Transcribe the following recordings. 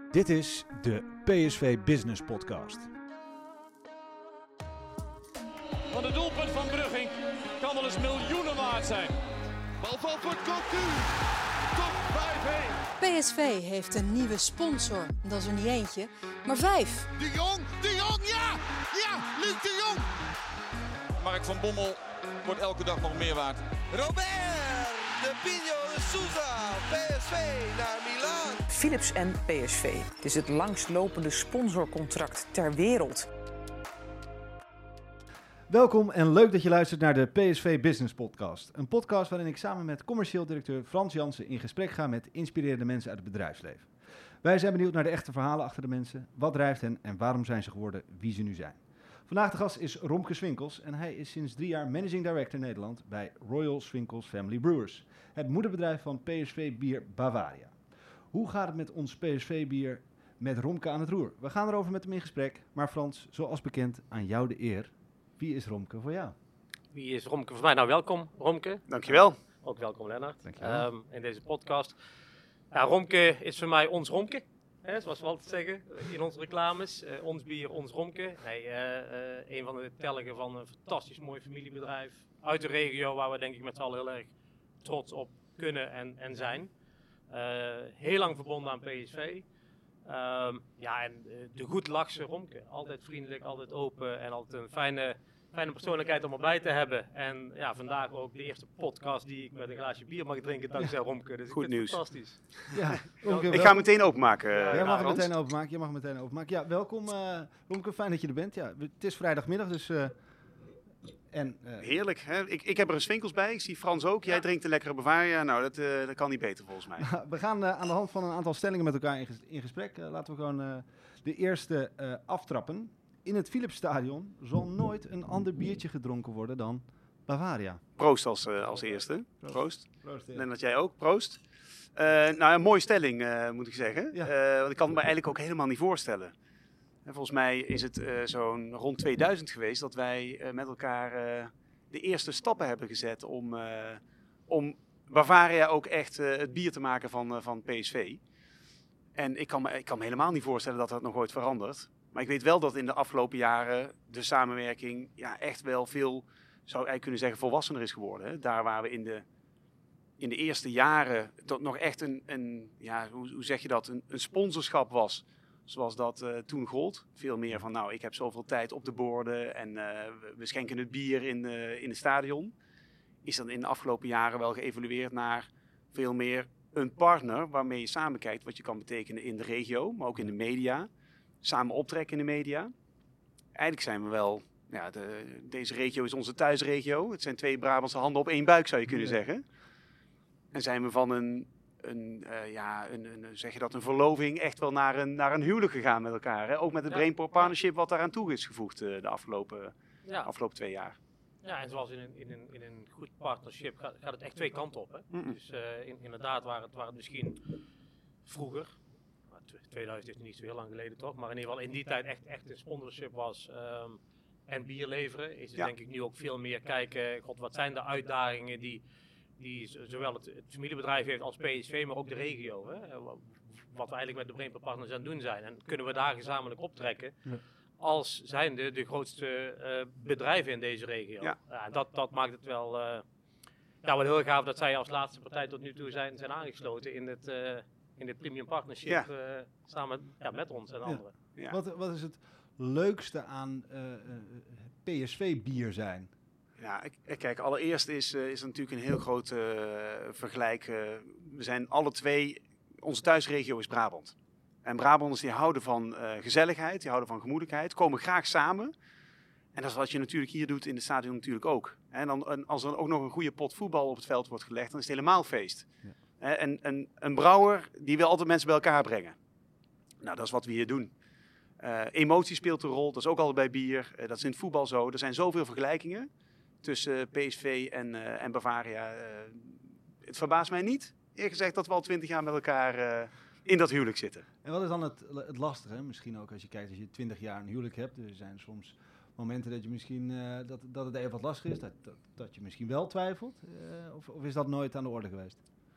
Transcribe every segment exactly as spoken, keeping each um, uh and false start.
Dit is de P S V Business Podcast. Want het doelpunt van Brugging kan wel eens miljoenen waard zijn. Balval voor Cocu. Top vijf één. P S V heeft een nieuwe sponsor. Dat is er niet eentje, maar vijf. De Jong, De Jong, ja! Ja, Luc De Jong. Mark van Bommel wordt elke dag nog meer waard. Robert de Pino de Souza, P S V naar Milaan. Philips en P S V. Het is het langstlopende sponsorcontract ter wereld. Welkom en leuk dat je luistert naar de P S V Business Podcast. Een podcast waarin ik samen met commercieel directeur Frans Jansen in gesprek ga met inspirerende mensen uit het bedrijfsleven. Wij zijn benieuwd naar de echte verhalen achter de mensen. Wat drijft hen en waarom zijn ze geworden wie ze nu zijn? Vandaag de gast is Romke Swinkels en hij is sinds drie jaar Managing Director Nederland bij Royal Swinkels Family Brewers. Het moederbedrijf van P S V Bier Bavaria. Hoe gaat het met ons P S V Bier met Romke aan het roer? We gaan erover met hem in gesprek. Maar Frans, zoals bekend, aan jou de eer. Wie is Romke voor jou? Wie is Romke voor mij? Nou, welkom Romke. Dankjewel. Uh, ook welkom Lennart. Dankjewel. Um, in deze podcast. Ja, Romke is voor mij ons Romke. Hè, zoals we altijd zeggen in onze reclames. Uh, ons bier, ons Romke. Nee, uh, uh, een van de telgen van een fantastisch mooi familiebedrijf. Uit de regio waar we denk ik met z'n allen heel erg trots op kunnen en, en zijn. Uh, heel lang verbonden aan P S V. Um, ja, en uh, de goed lachse Romke. Altijd vriendelijk, altijd open en altijd een fijne, fijne persoonlijkheid om erbij te hebben. En ja, vandaag ook de eerste podcast die ik met een glaasje bier mag drinken dankzij Romke. Dus Goed ik vind het nieuws. fantastisch. Ja, Romke, Ik wel- ga hem meteen openmaken. Ja, uh, Jij mag hem Frans. meteen openmaken. Jij mag hem meteen openmaken. Ja, welkom uh, Romke. Fijn dat je er bent. Ja, het is vrijdagmiddag, dus... Uh, en, uh, Heerlijk. Hè? Ik, ik heb er een Swinkels bij. Ik zie Frans ook. Jij Ja. drinkt een lekkere Bavaria. Nou, dat, uh, dat kan niet beter volgens mij. We gaan uh, aan de hand van een aantal stellingen met elkaar in, ges- in gesprek. Uh, laten we gewoon uh, de eerste uh, aftrappen. In het Philipsstadion zal nooit een ander biertje gedronken worden dan Bavaria. Proost als, uh, als eerste. Proost. Proost. En dat jij ook. Proost. Uh, nou, een mooie stelling uh, moet ik zeggen. Ja. Uh, want ik kan het me eigenlijk ook helemaal niet voorstellen. En volgens mij is het uh, zo'n rond tweeduizend geweest dat wij uh, met elkaar uh, de eerste stappen hebben gezet om, uh, om Bavaria ook echt uh, het bier te maken van, uh, van P S V. En ik kan, me, ik kan me helemaal niet voorstellen dat dat nog ooit verandert. Maar ik weet wel dat in de afgelopen jaren de samenwerking ja, echt wel veel, zou ik eigenlijk kunnen zeggen, volwassener is geworden. Hè? Daar waar we in de, in de eerste jaren dat nog echt een, een ja, hoe, hoe zeg je dat, een, een sponsorschap was. Zoals dat uh, toen gold. Veel meer van, nou, ik heb zoveel tijd op de borden en uh, we, we schenken het bier in, uh, in het stadion. Is dat in de afgelopen jaren wel geëvolueerd naar veel meer een partner waarmee je samen kijkt wat je kan betekenen in de regio, maar ook in de media. Samen optrekken in de media. Eigenlijk zijn we wel, ja, de, deze regio is onze thuisregio. Het zijn twee Brabantse handen op één buik, zou je kunnen Ja. zeggen. En zijn we van een, een, uh, ja, een, een, zeg je dat, een verloving echt wel naar een, naar een huwelijk gegaan met elkaar. Hè? Ook met het Ja. Brainport Partnership wat daaraan toe is gevoegd uh, de afgelopen, Ja. afgelopen twee jaar. Ja, en zoals in een, in een, in een goed partnership gaat, gaat het echt twee kanten op. Hè? Mm-mm. Dus uh, in, inderdaad, waar het, waar het misschien vroeger, maar tw- tweeduizend is niet zo heel lang geleden toch, maar in ieder geval in die tijd echt, echt een sponsorship was um, en bier leveren, is het Ja. denk ik nu ook veel meer kijken, god, wat zijn de uitdagingen die, die z- zowel het, het familiebedrijf heeft als P S V, maar ook de regio. Hè? Wa- Wat we eigenlijk met de Brainport Partners aan het doen zijn. En kunnen we daar gezamenlijk optrekken. Ja. Als zijnde de grootste uh, bedrijven in deze regio. Ja. Ja, dat, dat maakt het wel, uh, ja, wel heel gaaf dat zij als laatste partij tot nu toe zijn, zijn aangesloten in het, uh, in dit premium partnership. Ja. Uh, samen ja, met ons en Ja. anderen. Ja. Wat, wat is het leukste aan uh, uh, P S V-bier zijn? Ja, ik, ik- kijk, allereerst is, uh, is er natuurlijk een heel groot uh, vergelijk. Uh, we zijn alle twee, onze thuisregio is Brabant. En Brabanders die houden van uh, gezelligheid, die houden van gemoedelijkheid, komen graag samen. En dat is wat je natuurlijk hier doet in het stadion natuurlijk ook. En, dan, en als er ook nog een goede pot voetbal op het veld wordt gelegd, dan is het helemaal feest. Ja. Hè, En, en een brouwer die wil altijd mensen bij elkaar brengen. Nou, dat is wat we hier doen. Uh, emotie speelt een rol, dat is ook altijd bij bier. Uh, dat is in het voetbal zo. Er zijn zoveel vergelijkingen tussen P S V en, uh, en Bavaria. Uh, het verbaast mij niet, eerlijk gezegd, dat we al twintig jaar met elkaar uh, in dat huwelijk zitten. En wat is dan het, het lastige? Misschien ook als je kijkt, als je twintig jaar een huwelijk hebt. Er zijn soms momenten dat je misschien uh, dat, dat het even wat lastig is. Dat, dat, dat je misschien wel twijfelt. Uh, of, of is dat nooit aan de orde geweest?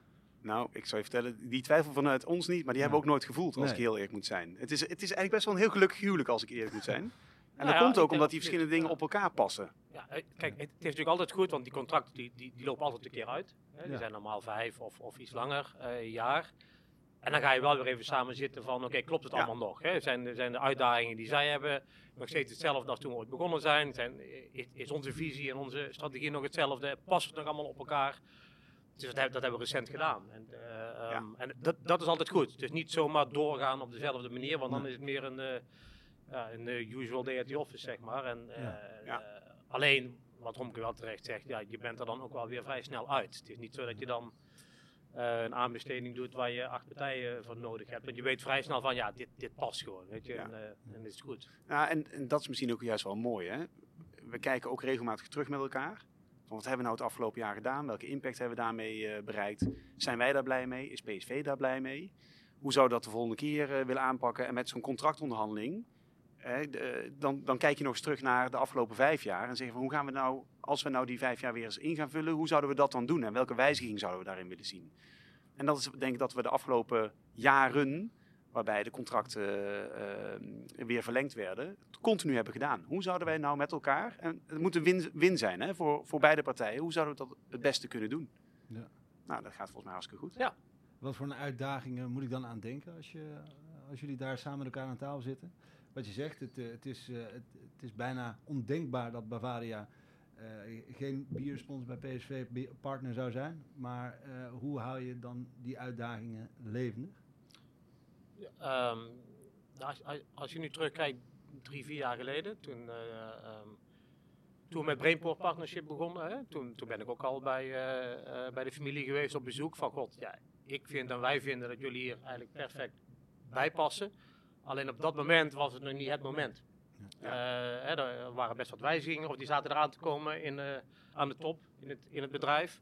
Nou, ik zou je vertellen, die twijfel vanuit ons niet, maar die hebben we ook nooit gevoeld, als Nee. ik heel eerlijk moet zijn. Het is, het is eigenlijk best wel een heel gelukkig huwelijk, als ik eerlijk moet zijn. En Nou dat ja, komt ik ook denk omdat die dat- verschillende dingen op elkaar passen. Ja, eh, kijk, het is natuurlijk altijd goed, want die contracten die, die, die lopen altijd een keer uit. Hè. Die Ja. zijn normaal vijf of, of iets langer, eh, een jaar. En dan ga je wel weer even samen zitten van, oké, klopt het Ja. allemaal nog? Hè? Zijn, zijn de uitdagingen die zij hebben nog steeds hetzelfde als toen we ooit begonnen zijn? zijn is, is onze visie en onze strategie nog hetzelfde? Past het nog allemaal op elkaar? Dus dat, heb- dat hebben we recent gedaan. En, eh, um, en dat, dat is altijd goed. Dus niet zomaar doorgaan op dezelfde manier, want dan is het meer een, uh, ja, een uh, usual day at the office, zeg maar. En, uh, Ja. Ja. uh, alleen, wat Romke wel terecht zegt, ja, je bent er dan ook wel weer vrij snel uit. Het is niet zo dat je dan uh, een aanbesteding doet waar je acht partijen voor nodig hebt. Want je weet vrij snel van, ja, dit, dit past gewoon, weet je. Ja. En, uh, en dit is goed. Ja, en, en dat is misschien ook juist wel mooi. Hè? We kijken ook regelmatig terug met elkaar. Van wat hebben we nou het afgelopen jaar gedaan? Welke impact hebben we daarmee uh, bereikt? Zijn wij daar blij mee? Is P S V daar blij mee? Hoe zou dat de volgende keer uh, willen aanpakken? En met zo'n contractonderhandeling, hè, de, dan, dan kijk je nog eens terug naar de afgelopen vijf jaar. En zeggen van, hoe gaan we nou, als we nou die vijf jaar weer eens in gaan vullen, hoe zouden we dat dan doen? En welke wijziging zouden we daarin willen zien? En dat is denk ik dat we de afgelopen jaren, waarbij de contracten uh, weer verlengd werden, continu hebben gedaan. Hoe zouden wij nou met elkaar, en het moet een win, win zijn hè, voor, voor beide partijen, hoe zouden we dat het beste kunnen doen? Ja. Nou, dat gaat volgens mij hartstikke goed. Ja. Wat voor een uitdagingen moet ik dan aan denken als, je, als jullie daar samen met elkaar aan tafel zitten? Wat je zegt, het, uh, het, is, uh, het, het is bijna ondenkbaar dat Bavaria uh, geen biersponsor bij P S V partner zou zijn. Maar uh, hoe hou je dan die uitdagingen levendig? Um, als, als, als je nu terugkijkt, drie, vier jaar geleden, toen, uh, um, toen we met Brainport Partnership begonnen, hè, toen, toen ben ik ook al bij, uh, uh, bij de familie geweest op bezoek van God, ja, ik vind en wij vinden dat jullie hier eigenlijk perfect bij passen. Alleen op dat moment was het nog niet het moment. Ja. Uh, hè, er waren best wat wijzigingen, of die zaten eraan te komen in, uh, aan de top in het, in het bedrijf.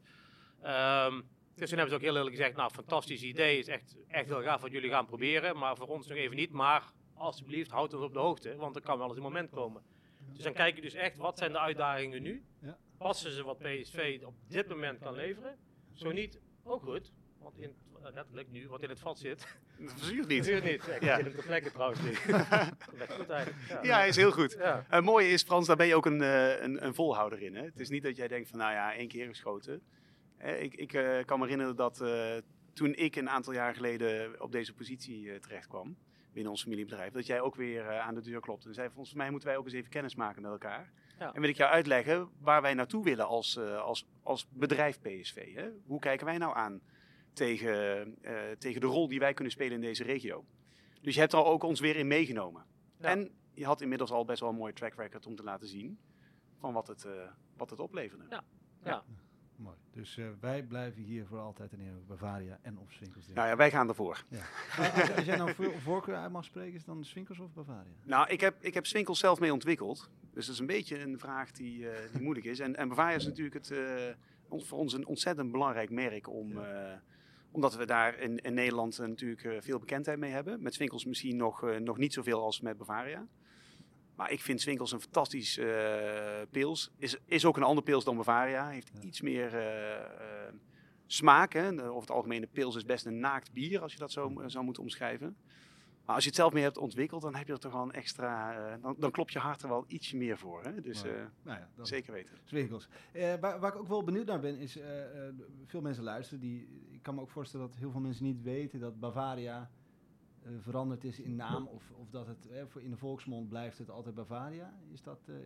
Um, Dus toen hebben ze ook heel eerlijk gezegd, nou, fantastisch idee, is echt, echt heel gaaf wat jullie gaan proberen, maar voor ons nog even niet. Maar alsjeblieft, houd ons op de hoogte, want er kan wel eens een moment komen. Dus dan kijk je dus echt, wat zijn de uitdagingen nu? Ja. Passen ze wat P S V op dit moment kan leveren? Zo niet, ook goed, want in, letterlijk nu, wat in het vat zit. Dat verzuurt niet. Verzuurt niet, ik Ja. zit hem te plekken trouwens niet. Dat werkt goed eigenlijk. Ja, Ja, is heel goed. Ja. Het mooie is, Frans, daar ben je ook een, uh, een, een volhouder in. Hè? Het is niet dat jij denkt van, nou ja, één keer geschoten. Eh, ik ik uh, kan me herinneren dat uh, toen ik een aantal jaar geleden op deze positie uh, terecht kwam, binnen ons familiebedrijf, dat jij ook weer uh, aan de deur klopte en zei, volgens mij moeten wij ook eens even kennis maken met elkaar. Ja. En wil ik jou uitleggen waar wij naartoe willen als, uh, als, als bedrijf P S V. Hè? Hoe kijken wij nou aan tegen, uh, tegen de rol die wij kunnen spelen in deze regio? Dus je hebt er ook ons weer in meegenomen. Ja. En je had inmiddels al best wel een mooie track record om te laten zien van wat het, uh, wat het opleverde. Ja. Ja. Mooi. Dus uh, wij blijven hier voor altijd en eeuwig Bavaria en of Swinkels. Nou ja, wij gaan ervoor. Ja. als, als jij nou voor, voorkeur uit mag spreken, is het dan Swinkels of Bavaria? Nou, ik heb, ik heb Swinkels zelf mee ontwikkeld. Dus dat is een beetje een vraag die, uh, die moeilijk is. En, en Bavaria is natuurlijk het, uh, voor ons een ontzettend belangrijk merk. Om, uh, omdat we daar in, in Nederland uh, natuurlijk uh, veel bekendheid mee hebben. Met Swinkels misschien nog, uh, nog niet zoveel als met Bavaria. Maar ik vind Swinkels een fantastisch uh, pils. Is, is ook een ander pils dan Bavaria. Heeft ja. iets meer uh, uh, smaak. Hè. Over het algemeen, de pils is best een naakt bier, als je dat zo uh, zou moeten omschrijven. Maar als je het zelf meer hebt ontwikkeld, dan heb je er toch wel een extra... Uh, dan, dan klopt je hart er wel ietsje meer voor. Hè. Dus uh, nou ja, zeker weten. Swinkels. Uh, waar, waar ik ook wel benieuwd naar ben, is... Uh, uh, veel mensen luisteren. Die, ik kan me ook voorstellen dat heel veel mensen niet weten dat Bavaria... Uh, veranderd is in naam of, of dat het eh, voor in de volksmond blijft het altijd Bavaria? Is dat? Uh,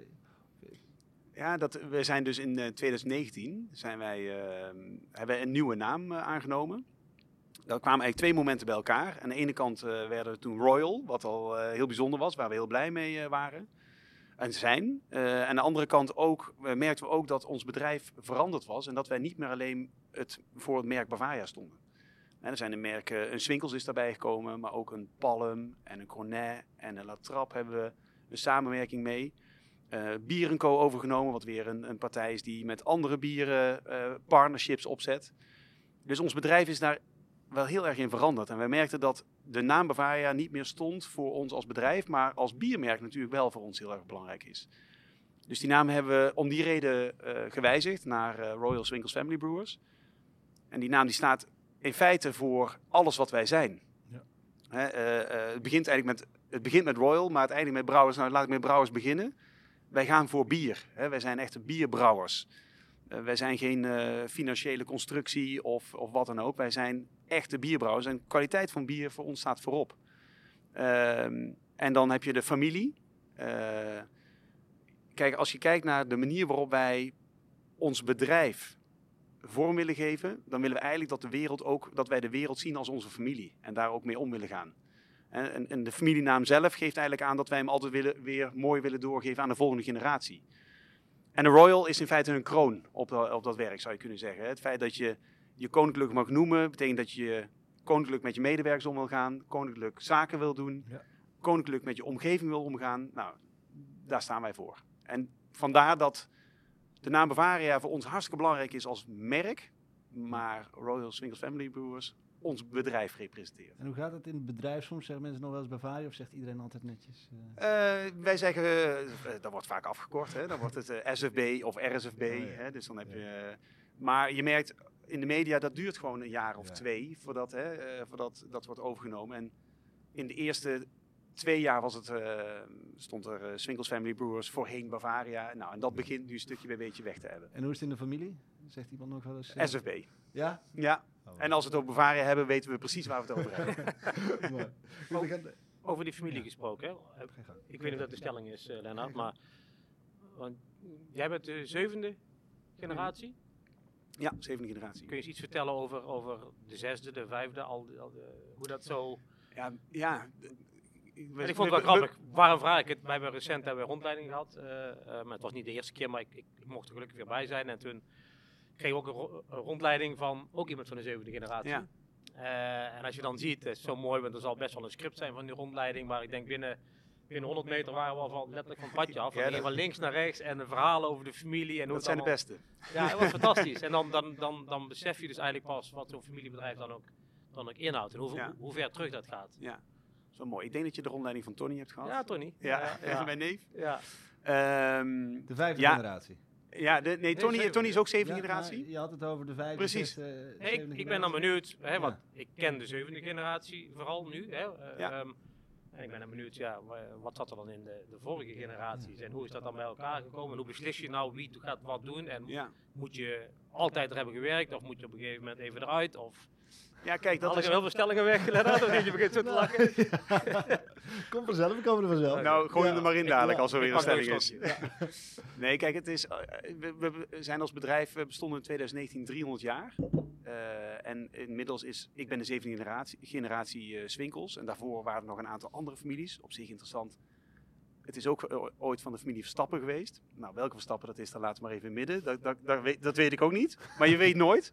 ja, dat, we zijn dus in uh, twintig negentien zijn wij, uh, hebben we een nieuwe naam uh, aangenomen. Daar kwamen eigenlijk twee momenten bij elkaar. Aan de ene kant uh, werden we toen Royal, wat al uh, heel bijzonder was, waar we heel blij mee uh, waren en zijn. Uh, aan de andere kant ook uh, merkten we ook dat ons bedrijf veranderd was en dat wij niet meer alleen het, voor het merk Bavaria stonden. En er zijn de merken, een Swinkels is daarbij gekomen, maar ook een Palm en een Cornet en een La Trappe hebben we een samenwerking mee. Uh, Bier en Co overgenomen, wat weer een, een partij is die met andere bieren uh, partnerships opzet. Dus ons bedrijf is daar wel heel erg in veranderd. En wij merkten dat de naam Bavaria niet meer stond voor ons als bedrijf, maar als biermerk natuurlijk wel voor ons heel erg belangrijk is. Dus die naam hebben we om die reden uh, gewijzigd naar uh, Royal Swinkels Family Brewers. En die naam die staat in feite voor alles wat wij zijn. Ja. Hè, uh, uh, het, begint eigenlijk met, het begint met Royal, maar uiteindelijk met brouwers. Nou, laat ik met brouwers beginnen. Wij gaan voor bier. Hè. Wij zijn echte bierbrouwers. Uh, wij zijn geen uh, financiële constructie of, of wat dan ook. Wij zijn echte bierbrouwers. En de kwaliteit van bier voor ons staat voorop. Uh, en dan heb je de familie. Uh, kijk, als je kijkt naar de manier waarop wij ons bedrijf vorm willen geven, dan willen we eigenlijk dat de wereld ook, dat wij de wereld zien als onze familie en daar ook mee om willen gaan. En, en de familienaam zelf geeft eigenlijk aan dat wij hem altijd willen, weer mooi willen doorgeven aan de volgende generatie. En de Royal is in feite een kroon op, de, op dat werk, zou je kunnen zeggen. Het feit dat je je koninklijk mag noemen, betekent dat je koninklijk met je medewerkers om wil gaan, koninklijk zaken wil doen, ja. koninklijk met je omgeving wil omgaan. Nou, daar staan wij voor. En vandaar dat de naam Bavaria voor ons hartstikke belangrijk is als merk, maar Royal Swinkels Family Brewers ons bedrijf representeert. En hoe gaat het in het bedrijf? Soms zeggen mensen nog wel eens Bavaria of zegt iedereen altijd netjes? Uh... Uh, wij zeggen, uh, dat wordt vaak afgekort, hè? Dan wordt het uh, S F B of R S F B. Oh, ja. Hè? Dus dan heb ja. je, uh, maar je merkt in de media, dat duurt gewoon een jaar of ja. twee voordat, hè, uh, voordat dat wordt overgenomen. En in de eerste twee jaar was het, uh, stond er uh, Swinkels Family Brewers, voorheen Bavaria. Nou, en dat begint nu een stukje bij beetje weg te hebben. En hoe is het in de familie? Zegt iemand nog wel eens? Uh... S F B. Ja? Ja. Oh, en als we het over Bavaria hebben, weten we precies waar we het over hebben. over, over die familie ja. gesproken. Hè? Ik weet niet of dat de stelling is, uh, Lennart, maar want jij bent de zevende generatie? Ja, zevende generatie. Kun je eens iets vertellen over, over de zesde, de vijfde, al, al de, hoe dat zo... Ja, ja. We, en ik vond het wel grappig. Waarom vraag ik het? Wij hebben recent hebben we rondleiding gehad. Uh, uh, maar het was niet de eerste keer, maar ik, ik, ik mocht er gelukkig weer bij zijn. En toen kreeg ik ook een, ro- een rondleiding van ook iemand van de zevende generatie. Ja. Uh, en als je dan ziet, het is zo mooi, want er zal best wel een script zijn van die rondleiding. Maar ik denk binnen, binnen honderd meter waren we al van, letterlijk van het padje af. Ja, van links naar rechts en een verhaal over de familie. En hoe dat zijn allemaal... de beste. Ja, het was fantastisch. En dan, dan, dan, dan besef je dus eigenlijk pas wat zo'n familiebedrijf dan ook, dan ook inhoudt. En hoe, ja. hoe, hoe ver terug dat gaat. Ja. Zo mooi. Ik denk dat je de rondleiding van Tony hebt gehad. Ja, Tony. Ja, ja, ja. Even mijn neef. Ja. Um, de vijfde ja. generatie. Ja, de, nee, Tony, nee, Tony is ook zevende ja, generatie. Je had het over de vijfde. Precies. Zesde, hey, ik, ik ben dan benieuwd, hè, want ja. ik ken de zevende generatie vooral nu. Hè, uh, ja. um, en ik ben dan benieuwd, ja, wat zat er dan in de, de vorige generaties en hoe is dat dan bij elkaar gekomen? En hoe beslis je nou wie gaat wat doen? En ja. moet je altijd er hebben gewerkt of moet je op een gegeven moment even eruit? Of... Ja, kijk, dat Had is... ik heel veel stellingen weggelegd, of je begint zo te lachen. Kom vanzelf, we komen er vanzelf. Nou, gooi hem ja. er maar in dadelijk, ja. als er weer een stelling is. Ja. Nee, kijk, het is, uh, we, we zijn als bedrijf, we bestonden in twintig negentien driehonderd jaar. Uh, en inmiddels is, ik ben de zevende generatie, generatie uh, Swinkels. En daarvoor waren er nog een aantal andere families. Op zich interessant. Het is ook uh, ooit van de familie Verstappen geweest. Nou, welke Verstappen dat is, dan laten we maar even in het midden. Dat, dat, dat, weet, dat weet ik ook niet. Maar je weet nooit.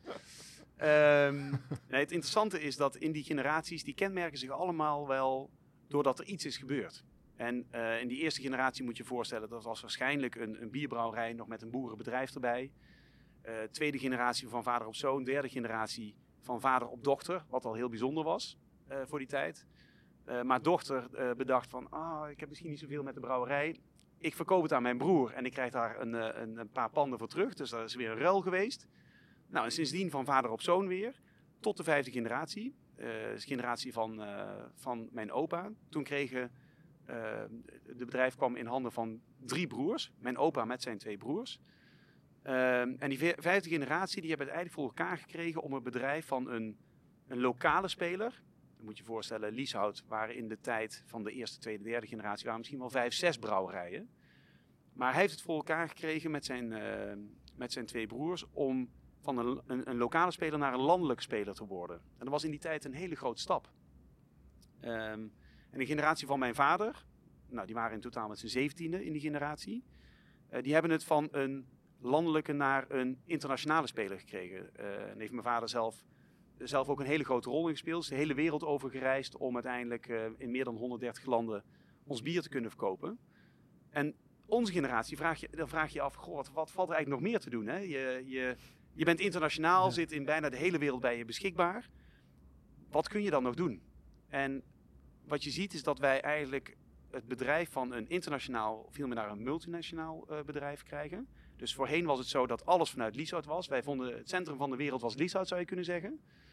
Um, nee, het interessante is dat in die generaties, die kenmerken zich allemaal wel doordat er iets is gebeurd. En uh, in die eerste generatie moet je je voorstellen, dat was waarschijnlijk een, een bierbrouwerij nog met een boerenbedrijf erbij. Uh, tweede generatie van vader op zoon, derde generatie van vader op dochter, wat al heel bijzonder was uh, voor die tijd. Uh, maar dochter uh, bedacht van, ah, ik heb misschien niet zoveel met de brouwerij. Ik verkoop het aan mijn broer en ik krijg daar een, een, een paar panden voor terug. Dus dat is weer een ruil geweest. Nou, en sindsdien van vader op zoon weer, tot de vijfde generatie. Uh, de generatie van, uh, van mijn opa. Toen kregen, uh, de bedrijf kwam in handen van drie broers. Mijn opa met zijn twee broers. Uh, en die vijfde generatie, die hebben het eigenlijk voor elkaar gekregen om het bedrijf van een, een lokale speler. Dan moet je je voorstellen, Lieshout waren in de tijd van de eerste, tweede, derde generatie, waren misschien wel vijf, zes brouwerijen. Maar hij heeft het voor elkaar gekregen met zijn, uh, met zijn twee broers om van een, een, een lokale speler naar een landelijke speler te worden. En dat was in die tijd een hele grote stap. Um, en de generatie van mijn vader, nou die waren in totaal met z'n zeventiende in die generatie, uh, die hebben het van een landelijke naar een internationale speler gekregen. Uh, en heeft mijn vader zelf, zelf ook een hele grote rol in gespeeld. Is de hele wereld over gereisd om uiteindelijk uh, in meer dan honderddertig landen ons bier te kunnen verkopen. En onze generatie, vraag je, dan vraag je je af, goh, wat, wat valt er eigenlijk nog meer te doen? Hè? Je, je, je bent internationaal, ja. zit in bijna de hele wereld bij je beschikbaar. Wat kun je dan nog doen? En wat je ziet is dat wij eigenlijk het bedrijf van een internationaal, veel meer naar een multinationaal uh, bedrijf krijgen. Dus voorheen was het zo dat alles vanuit Lieshout was. Wij vonden het centrum van de wereld was Lieshout, zou je kunnen zeggen.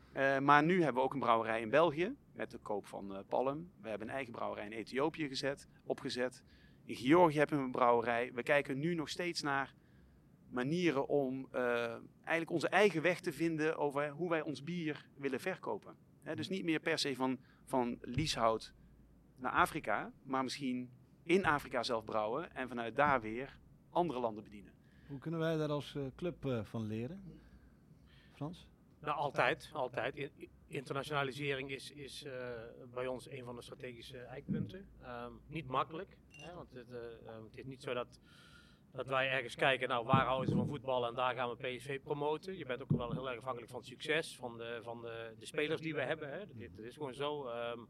Uh, maar nu hebben we ook een brouwerij in België met de koop van uh, Palm. We hebben een eigen brouwerij in Ethiopië gezet, opgezet. In Georgië hebben we een brouwerij. We kijken nu nog steeds naar manieren om uh, eigenlijk onze eigen weg te vinden over hoe wij ons bier willen verkopen. He, dus niet meer per se van, van Lieshout naar Afrika, maar misschien in Afrika zelf brouwen en vanuit daar weer andere landen bedienen. Hoe kunnen wij daar als uh, club uh, van leren? Frans? Nou, altijd. altijd. I- internationalisering is, is uh, bij ons een van de strategische eikpunten. Um, niet makkelijk, hè, want het, uh, um, het is niet zo dat, dat wij ergens kijken, nou waar houden ze van voetbal en daar gaan we P S V promoten. Je bent ook wel heel erg afhankelijk van het succes, van de, van de, de spelers die we hebben. Hè. Dit, dit is gewoon zo. Um,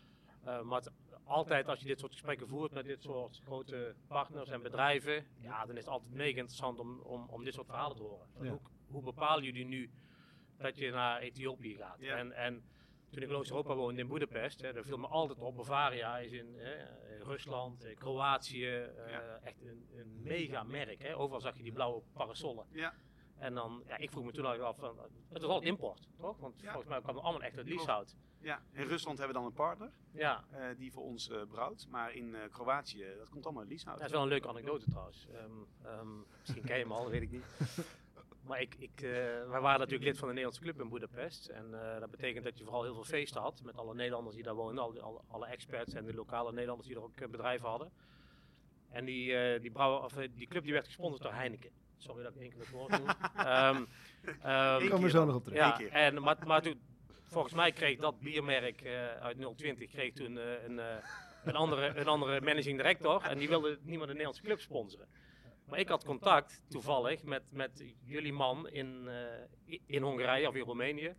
uh, maar het, altijd als je dit soort gesprekken voert met dit soort grote partners en bedrijven, ja, dan is het altijd mega interessant om, om, om dit soort verhalen te horen. Ja. Hoe, hoe bepalen jullie nu dat je naar Ethiopië gaat? Ja. En, en toen ik in Oost-Europa woonde in Boedapest, hè, daar viel me altijd op. Bavaria is in, hè, in Rusland, in Kroatië, uh, ja. echt een, een mega merk. Hè. Overal zag je die blauwe parasollen. Ja. En dan, ja, ik vroeg me toen al af, van, het was al import, toch? Want ja. volgens mij kwam het allemaal echt uit Lieshout. Ja, in Rusland hebben we dan een partner ja. uh, die voor ons uh, brouwt. Maar in uh, Kroatië, dat komt allemaal uit Lieshout. Ja, dat is wel een leuke anekdote trouwens. Um, um, misschien ken je hem al, weet ik niet. Maar ik, ik, uh, wij waren natuurlijk lid van de Nederlandse club in Boedapest. En uh, dat betekent dat je vooral heel veel feesten had. Met alle Nederlanders die daar woonden. Alle, alle, alle experts en de lokale Nederlanders die er ook uh, bedrijven hadden. En die, uh, die, brouwer, of, uh, die club die werd gesponsord door Heineken. Sorry dat ik één keer het woord doe. um, um, Komen we zo nog op terug. Ja, en, maar, maar toen, volgens mij kreeg dat biermerk uh, uit nul twintig kreeg toen uh, een, uh, een, andere, een andere managing director. En die wilde niet meer de Nederlandse club sponsoren. Maar ik had contact, toevallig, met, met jullie man in, uh, in Hongarije of in Roemenië.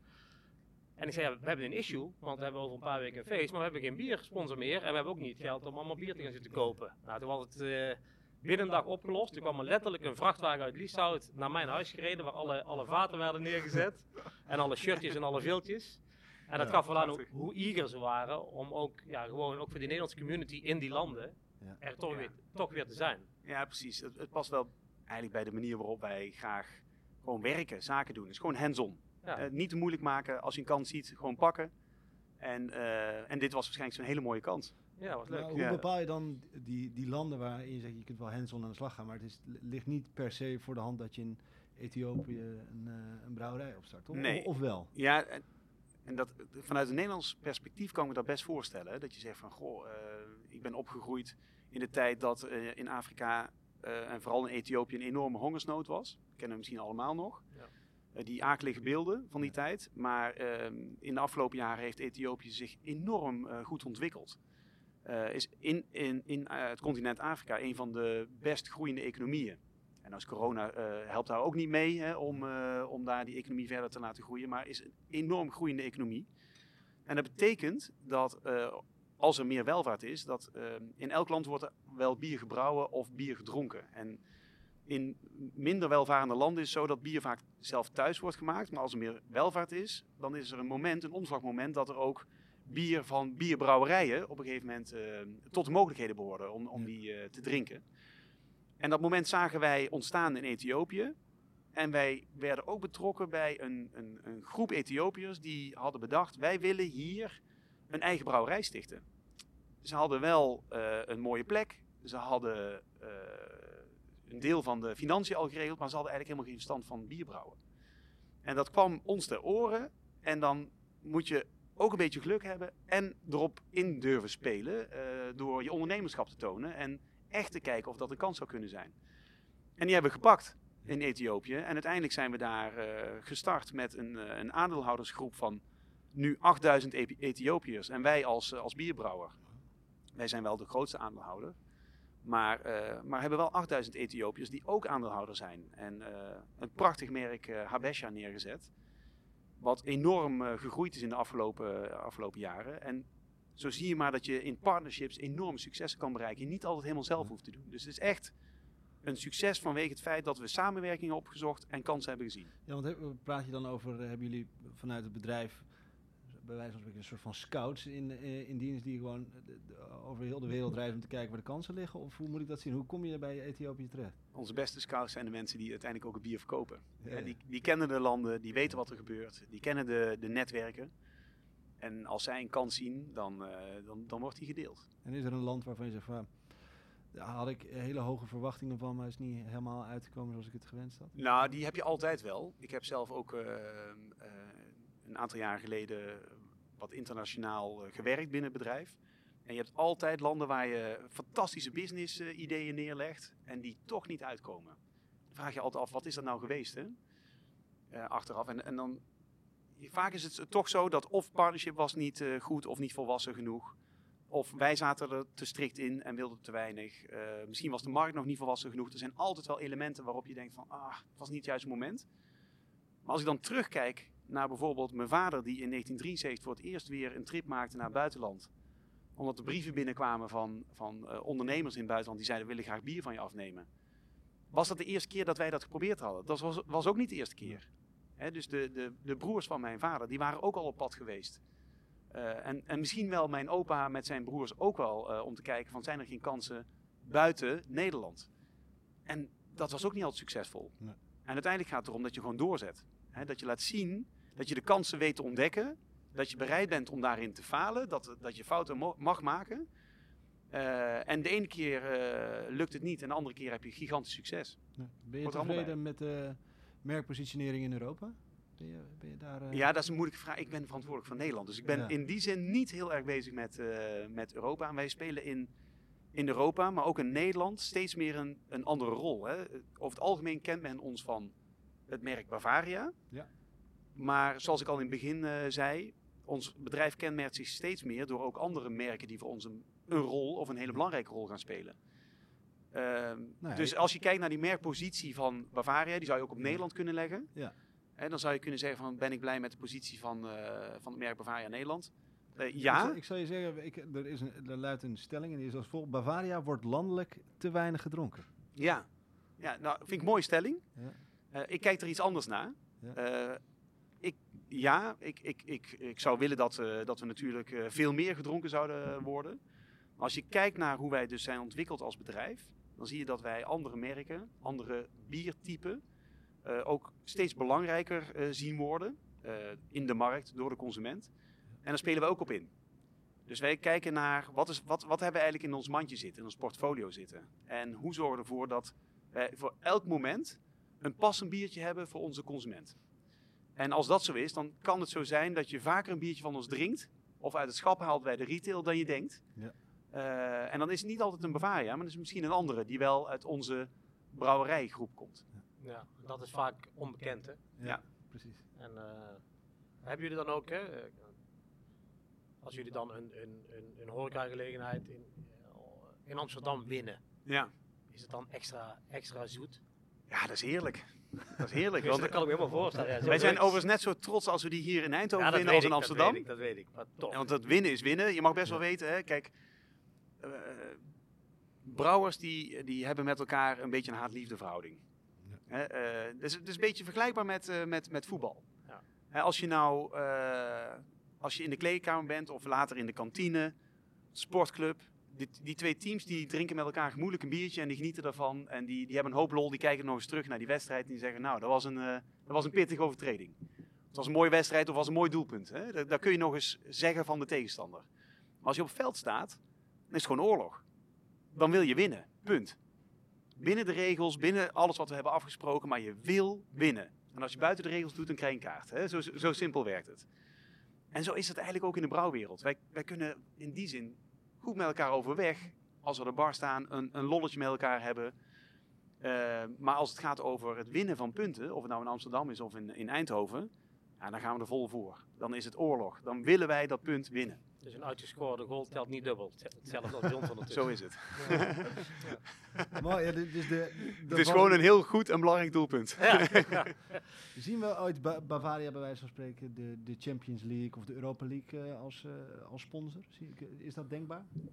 En ik zei, ja, we hebben een issue, want we hebben over een paar weken een feest, maar we hebben geen biersponsor meer. En we hebben ook niet geld om allemaal bier te gaan zitten kopen. Nou, toen was het uh, binnen een dag opgelost. Toen kwam er letterlijk een vrachtwagen uit Lieshout naar mijn huis gereden, waar alle, alle vaten werden neergezet. En alle shirtjes en alle viltjes. En dat ja, gaf wel aan hoe, hoe eager ze waren om ook, ja, gewoon ook voor die Nederlandse community in die landen ja. er toch, ja. weer, toch weer te zijn. Ja, precies. Het, het past wel eigenlijk bij de manier waarop wij graag gewoon werken, zaken doen. Het is gewoon hands-on. Ja. Uh, niet te moeilijk maken. Als je een kans ziet, gewoon pakken. En, uh, en dit was waarschijnlijk zo'n hele mooie kans. Ja, was leuk. Nou, hoe ja. bepaal je dan die, die landen waarin je zegt, je kunt wel hands-on aan de slag gaan, maar het is, ligt niet per se voor de hand dat je in Ethiopië een, uh, een brouwerij opstart, of, nee. of, of wel? Ja, en, en dat, vanuit een Nederlands perspectief kan ik me dat best voorstellen. Hè? Dat je zegt van, goh, uh, ik ben opgegroeid in de tijd dat uh, in Afrika uh, en vooral in Ethiopië een enorme hongersnood was. Dat kennen we misschien allemaal nog. Ja. Uh, die akelige beelden van die ja. tijd. Maar uh, in de afgelopen jaren heeft Ethiopië zich enorm uh, goed ontwikkeld. Uh, is in, in, in uh, het continent Afrika een van de best groeiende economieën. En als corona uh, helpt daar ook niet mee hè, om, uh, om daar die economie verder te laten groeien. Maar is een enorm groeiende economie. En dat betekent dat uh, als er meer welvaart is, dat uh, in elk land wordt er wel bier gebrouwen of bier gedronken. En in minder welvarende landen is het zo dat bier vaak zelf thuis wordt gemaakt. Maar als er meer welvaart is, dan is er een moment, een omslagmoment, dat er ook bier van bierbrouwerijen op een gegeven moment uh, tot de mogelijkheden behoren om, om die uh, te drinken. En dat moment zagen wij ontstaan in Ethiopië. En wij werden ook betrokken bij een, een, een groep Ethiopiërs die hadden bedacht, wij willen hier een eigen brouwerij stichten. Ze hadden wel uh, een mooie plek. Ze hadden uh, een deel van de financiën al geregeld, maar ze hadden eigenlijk helemaal geen verstand van bierbrouwen. En dat kwam ons ter oren. En dan moet je ook een beetje geluk hebben en erop in durven spelen uh, door je ondernemerschap te tonen en echt te kijken of dat een kans zou kunnen zijn. En die hebben we gepakt in Ethiopië. En uiteindelijk zijn we daar uh, gestart met een, uh, een aandeelhoudersgroep van nu achtduizend Ethiopiërs. En wij als, uh, als bierbrouwer. Wij zijn wel de grootste aandeelhouder. Maar, uh, maar hebben wel achtduizend Ethiopiërs die ook aandeelhouder zijn. En uh, een prachtig merk uh, Habesha neergezet. Wat enorm uh, gegroeid is in de afgelopen, uh, afgelopen jaren. En zo zie je maar dat je in partnerships enorme successen kan bereiken. Je niet altijd helemaal zelf hoeft te doen. Dus het is echt een succes vanwege het feit dat we samenwerkingen opgezocht en kansen hebben gezien. Ja, want he, praat je dan over, hebben jullie vanuit het bedrijf bij wijze van spreken een soort van scouts in, uh, in dienst die gewoon de, de, over heel de wereld reizen om te kijken waar de kansen liggen? Of hoe moet ik dat zien? Hoe kom je bij Ethiopië terecht? Onze beste scouts zijn de mensen die uiteindelijk ook het bier verkopen. Ja, Ja, ja. die, die kennen de landen, die weten wat er gebeurt, die kennen de, de netwerken. En als zij een kans zien, dan, uh, dan, dan wordt die gedeeld. En is er een land waarvan je zegt van, daar had ik hele hoge verwachtingen van, maar is niet helemaal uitgekomen zoals ik het gewenst had? Nou, die heb je altijd wel. Ik heb zelf ook uh, uh, een aantal jaar geleden wat internationaal uh, gewerkt binnen het bedrijf. En je hebt altijd landen waar je fantastische business uh, ideeën neerlegt en die toch niet uitkomen. Dan vraag je altijd af, wat is dat nou geweest, hè? Uh, achteraf. En, en dan, vaak is het toch zo dat of partnership was niet uh, goed of niet volwassen genoeg. Of wij zaten er te strikt in en wilden te weinig. Uh, misschien was de markt nog niet volwassen genoeg. Er zijn altijd wel elementen waarop je denkt van, ah, het was niet het juiste moment. Maar als ik dan terugkijk naar bijvoorbeeld mijn vader die in negentien drieënzeventig voor het eerst weer een trip maakte naar het buitenland. Omdat er brieven binnenkwamen van, van uh, ondernemers in het buitenland die zeiden, we willen graag bier van je afnemen. Was dat de eerste keer dat wij dat geprobeerd hadden? Dat was, was ook niet de eerste keer. Hè, dus de, de, de broers van mijn vader, die waren ook al op pad geweest. Uh, en, en misschien wel mijn opa met zijn broers ook wel uh, om te kijken van zijn er geen kansen buiten Nederland. En dat was ook niet altijd succesvol. Nee. En uiteindelijk gaat het erom dat je gewoon doorzet. Hè, dat je laat zien dat je de kansen weet te ontdekken. Dat je bereid bent om daarin te falen. Dat, dat je fouten mo- mag maken. Uh, en de ene keer uh, lukt het niet en de andere keer heb je gigantisch succes. Nee. Ben je tevreden met de merkpositionering in Europa? Ben je, ben je daar, uh... Ja, dat is een moeilijke vraag. Ik ben verantwoordelijk voor Nederland. Dus ik ben ja. in die zin niet heel erg bezig met, uh, met Europa. En wij spelen in, in Europa, maar ook in Nederland steeds meer een, een andere rol. Hè. Over het algemeen kent men ons van het merk Bavaria. Ja. Maar zoals ik al in het begin uh, zei, ons bedrijf kenmerkt zich steeds meer door ook andere merken die voor ons een, een rol of een hele belangrijke rol gaan spelen. Uh, nee, dus als je kijkt naar die merkpositie van Bavaria, die zou je ook op ja. Nederland kunnen leggen. Ja. En dan zou je kunnen zeggen van, ben ik blij met de positie van, uh, van het merk Bavaria Nederland? Uh, ja. Ik zal, ik zal je zeggen, ik, er, is een, er luidt een stelling en die is als volgt. Bavaria wordt landelijk te weinig gedronken. Ja, ja nou vind ik een mooie stelling. Ja. Uh, ik kijk er iets anders naar. Ja, uh, ik, ja ik, ik, ik, ik zou willen dat, uh, dat we natuurlijk uh, veel meer gedronken zouden worden. Maar als je kijkt naar hoe wij dus zijn ontwikkeld als bedrijf, dan zie je dat wij andere merken, andere biertypen, Uh, ook steeds belangrijker uh, zien worden uh, in de markt door de consument. En daar spelen we ook op in. Dus wij kijken naar wat, is, wat, wat hebben we eigenlijk in ons mandje zitten, in ons portfolio zitten. En hoe zorgen we ervoor dat wij voor elk moment een passend biertje hebben voor onze consument. En als dat zo is, dan kan het zo zijn dat je vaker een biertje van ons drinkt of uit het schap haalt bij de retail dan je denkt. Ja. Uh, en dan is het niet altijd een Bavaria, maar het is misschien een andere die wel uit onze brouwerijgroep komt. Ja, dat is vaak onbekend, hè? Ja, ja. Precies. En uh, hebben jullie dan ook, hè, als jullie dan een, een, een, een horecagelegenheid in, in Amsterdam winnen, ja. is het dan extra, extra zoet? Ja, dat is heerlijk. Dat is heerlijk. Want dat kan ik me helemaal voorstellen. Ja, wij zijn overigens net zo trots als we die hier in Eindhoven ja, winnen als in Amsterdam. Dat weet ik, dat weet ik. Maar toch. Ja, want dat winnen is winnen. Je mag best ja. wel weten, hè, kijk, uh, brouwers die, die hebben met elkaar een beetje een haat-liefde verhouding. He, uh, dus het is een beetje vergelijkbaar met, uh, met, met voetbal. Ja. He, als je nou uh, als je in de kleedkamer bent of later in de kantine, sportclub, die, die twee teams die drinken met elkaar gemoedelijk een biertje en die genieten daarvan. En die, die hebben een hoop lol, die kijken nog eens terug naar die wedstrijd en die zeggen, nou, dat was een, uh, dat was een pittige overtreding. Het was een mooie wedstrijd of was een mooi doelpunt. Hè? Daar, daar kun je nog eens zeggen van de tegenstander. Maar als je op het veld staat, dan is het gewoon oorlog. Dan wil je winnen, punt. Binnen de regels, binnen alles wat we hebben afgesproken, maar je wil winnen. En als je buiten de regels doet, dan krijg je een kaart. Hè? Zo, zo simpel werkt het. En zo is het eigenlijk ook in de brouwwereld. Wij, wij kunnen in die zin goed met elkaar overweg, als we aan de bar staan, een, een lolletje met elkaar hebben. Uh, maar als het gaat over het winnen van punten, of het nou in Amsterdam is of in, in Eindhoven, ja, dan gaan we er vol voor. Dan is het oorlog. Dan willen wij dat punt winnen. Dus een uitgescoorde goal telt niet dubbel. Hetzelfde als bij ons ondertussen. Zo is het. Ja. Ja. Mooi, ja, dus de, de het is gewoon een heel goed en belangrijk doelpunt. Ja. Ja. Zien we ooit ba- Bavaria bij wijze van spreken de, de Champions League of de Europa League uh, als, uh, als sponsor? Is dat denkbaar?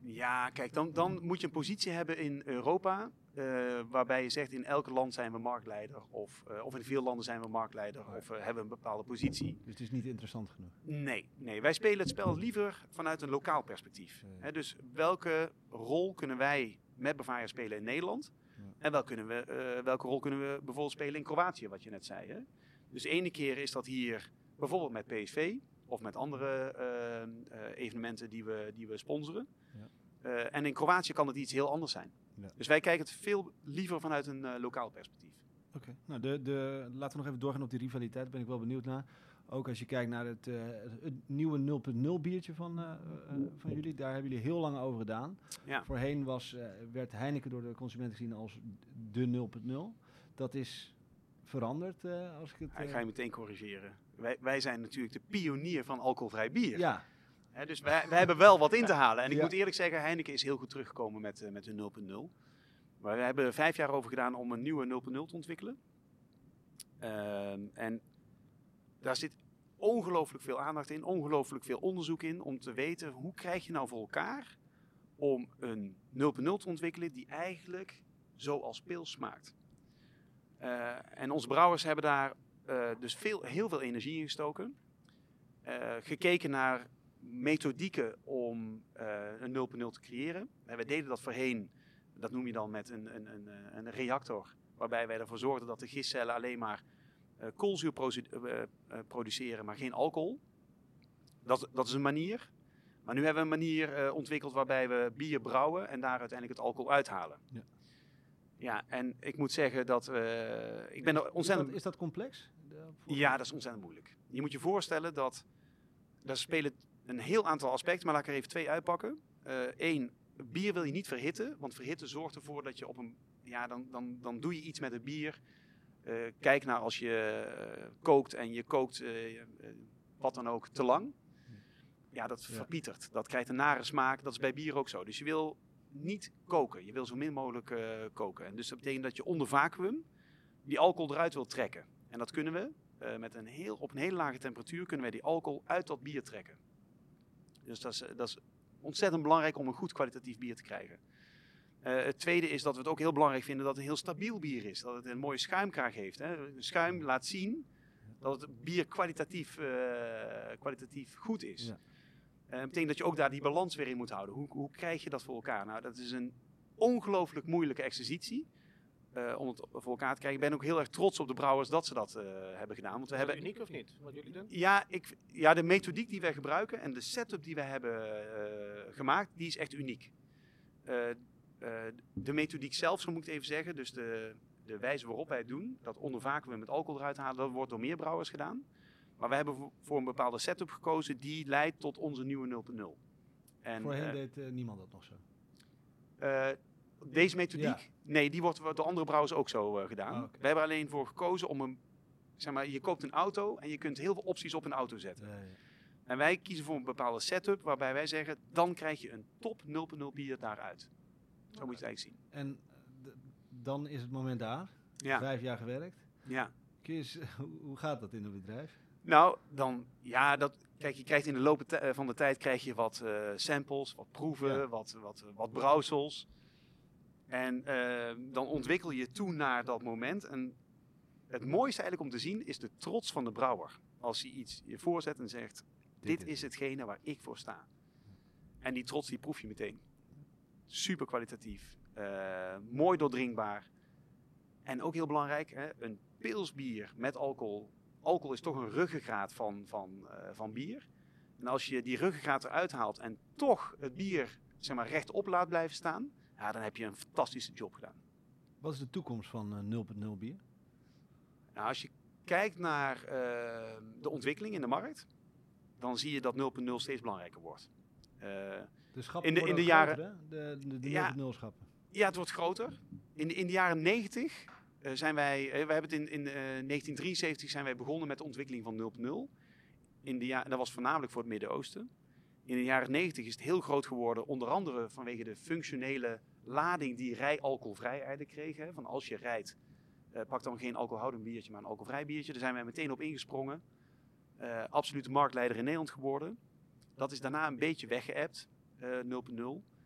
Ja, kijk, dan, dan moet je een positie hebben in Europa, uh, waarbij je zegt in elk land zijn we marktleider, of, uh, of in veel landen zijn we marktleider, of uh, hebben een bepaalde positie. Dus het is niet interessant genoeg? Nee, nee, wij spelen het spel liever vanuit een lokaal perspectief. Ja. He, dus welke rol kunnen wij met Bavaria spelen in Nederland? Ja. En wel kunnen we, uh, welke rol kunnen we bijvoorbeeld spelen in Kroatië, wat je net zei. Hè? Dus de ene keer is dat hier bijvoorbeeld met P S V, of met andere uh, uh, evenementen die we, die we sponsoren. Ja. Uh, en in Kroatië kan het iets heel anders zijn. Ja. Dus wij kijken het veel liever vanuit een uh, lokaal perspectief. Oké, okay. nou de, de, laten we nog even doorgaan op die rivaliteit. Daar ben ik wel benieuwd naar. Ook als je kijkt naar het, uh, het nieuwe nul punt nul biertje van, uh, uh, van jullie. Daar hebben jullie heel lang over gedaan. Ja. Voorheen was, uh, werd Heineken door de consumenten gezien als de nul punt nul. Dat is veranderd. Uh, als ik het, uh... Ik ga je meteen corrigeren. Wij, wij zijn natuurlijk de pionier van alcoholvrij bier. Ja. He, dus wij, wij hebben wel wat in te halen. En ik ja. moet eerlijk zeggen, Heineken is heel goed teruggekomen met, uh, met hun nul punt nul. Maar we hebben er vijf jaar over gedaan om een nieuwe nul punt nul te ontwikkelen. Uh, en daar zit ongelooflijk veel aandacht in, ongelooflijk veel onderzoek in, om te weten hoe krijg je nou voor elkaar om een nul punt nul te ontwikkelen die eigenlijk zoals pils smaakt. Uh, en onze brouwers hebben daar uh, dus veel, heel veel energie in gestoken. Uh, gekeken naar methodieken om uh, een nul punt nul te creëren. En wij deden dat voorheen, dat noem je dan met een, een, een, een reactor, waarbij wij ervoor zorgden dat de gistcellen alleen maar uh, koolzuur produ- uh, uh, produceren, maar geen alcohol. Dat, dat is een manier. Maar nu hebben we een manier uh, ontwikkeld waarbij we bier brouwen en daar uiteindelijk het alcohol uithalen. Ja, ja en ik moet zeggen dat we... Uh, ik ben er ontzettend... Is dat, is dat complex? Ja, dat is ontzettend moeilijk. Je moet je voorstellen dat... Daar spelen een heel aantal aspecten, maar laat ik er even twee uitpakken. Eén, uh, bier wil je niet verhitten, want verhitten zorgt ervoor dat je op een... Ja, dan, dan, dan doe je iets met het bier. Uh, kijk naar als je uh, kookt en je kookt uh, uh, wat dan ook te lang. Ja, dat ja. verpietert. Dat krijgt een nare smaak. Dat is bij bier ook zo. Dus je wil niet koken. Je wil zo min mogelijk uh, koken. En dus dat betekent dat je onder vacuüm die alcohol eruit wil trekken. En dat kunnen we. Uh, met een heel, op een hele lage temperatuur kunnen wij die alcohol uit dat bier trekken. Dus dat is, dat is ontzettend belangrijk om een goed kwalitatief bier te krijgen. Uh, het tweede is dat we het ook heel belangrijk vinden dat het een heel stabiel bier is. Dat het een mooie schuimkraag heeft. Hè. Schuim laat zien dat het bier kwalitatief, uh, kwalitatief goed is. Ja. Dat uh, betekent dat je ook daar die balans weer in moet houden. Hoe, hoe krijg je dat voor elkaar? Nou, dat is een ongelooflijk moeilijke exercitie. Uh, om het voor elkaar te krijgen. Ik ben ook heel erg trots op de brouwers dat ze dat uh, hebben gedaan. Want we is dat hebben... uniek of niet, wat jullie doen? Ja, ik, ja, de methodiek die wij gebruiken en de setup die wij hebben uh, gemaakt, die is echt uniek. Uh, uh, de methodiek zelf, zo moet ik het even zeggen, dus de, de wijze waarop wij het doen, dat onder vacuüm met alcohol eruit halen, dat wordt door meer brouwers gedaan. Maar wij hebben voor een bepaalde setup gekozen die leidt tot onze nieuwe nul punt nul. En, Voorheen uh, deed uh, niemand dat nog zo? Uh, Deze methodiek? Ja. Nee, die wordt door andere brouwers ook zo uh, gedaan. Oh, okay. We hebben er alleen voor gekozen om een... Zeg maar, je koopt een auto en je kunt heel veel opties op een auto zetten. Ja, ja. En wij kiezen voor een bepaalde setup waarbij wij zeggen, dan krijg je een top nul punt nul bier daaruit. Zo okay. moet je het eigenlijk zien. En d- dan is het moment daar. Ja. Vijf jaar gewerkt. Ja. Kun je eens, hoe gaat dat in een bedrijf? Nou, dan... Ja, dat... Kijk, je krijgt in de loop van de tijd krijg je wat uh, samples, wat proeven, ja. wat, wat, wat brouwsels. En uh, dan ontwikkel je toe naar dat moment. En het mooiste eigenlijk om te zien is de trots van de brouwer. Als hij iets je voorzet en zegt, dit is hetgene waar ik voor sta. En die trots die proef je meteen. Super kwalitatief. Uh, mooi doordringbaar. En ook heel belangrijk, hè, een pilsbier met alcohol. Alcohol is toch een ruggengraat van, van, uh, van bier. En als je die ruggengraat eruit haalt en toch het bier zeg maar, rechtop laat blijven staan, ja, dan heb je een fantastische job gedaan. Wat is de toekomst van uh, nul punt nul bier? Nou, als je kijkt naar uh, de ontwikkeling in de markt, dan zie je dat nul punt nul steeds belangrijker wordt. Uh, de schappen in de, worden in de groter, jaren, hè? De, de, de ja, nul punt nul schappen. Ja, het wordt groter. In de, in de jaren negentig uh, zijn wij, uh, wij hebben het in, in uh, negentien drieënzeventig zijn wij begonnen met de ontwikkeling van nul punt nul. In de ja- dat was voornamelijk voor het Midden-Oosten. In de jaren negentig is het heel groot geworden, onder andere vanwege de functionele lading die rijalcoholvrij eigenlijk kreeg. Hè. Van als je rijdt, uh, pak dan geen alcoholhoudend biertje, maar een alcoholvrij biertje. Daar zijn wij meteen op ingesprongen. Uh, absolute marktleider in Nederland geworden. Dat is daarna een beetje weggeëpt, uh, nul punt nul.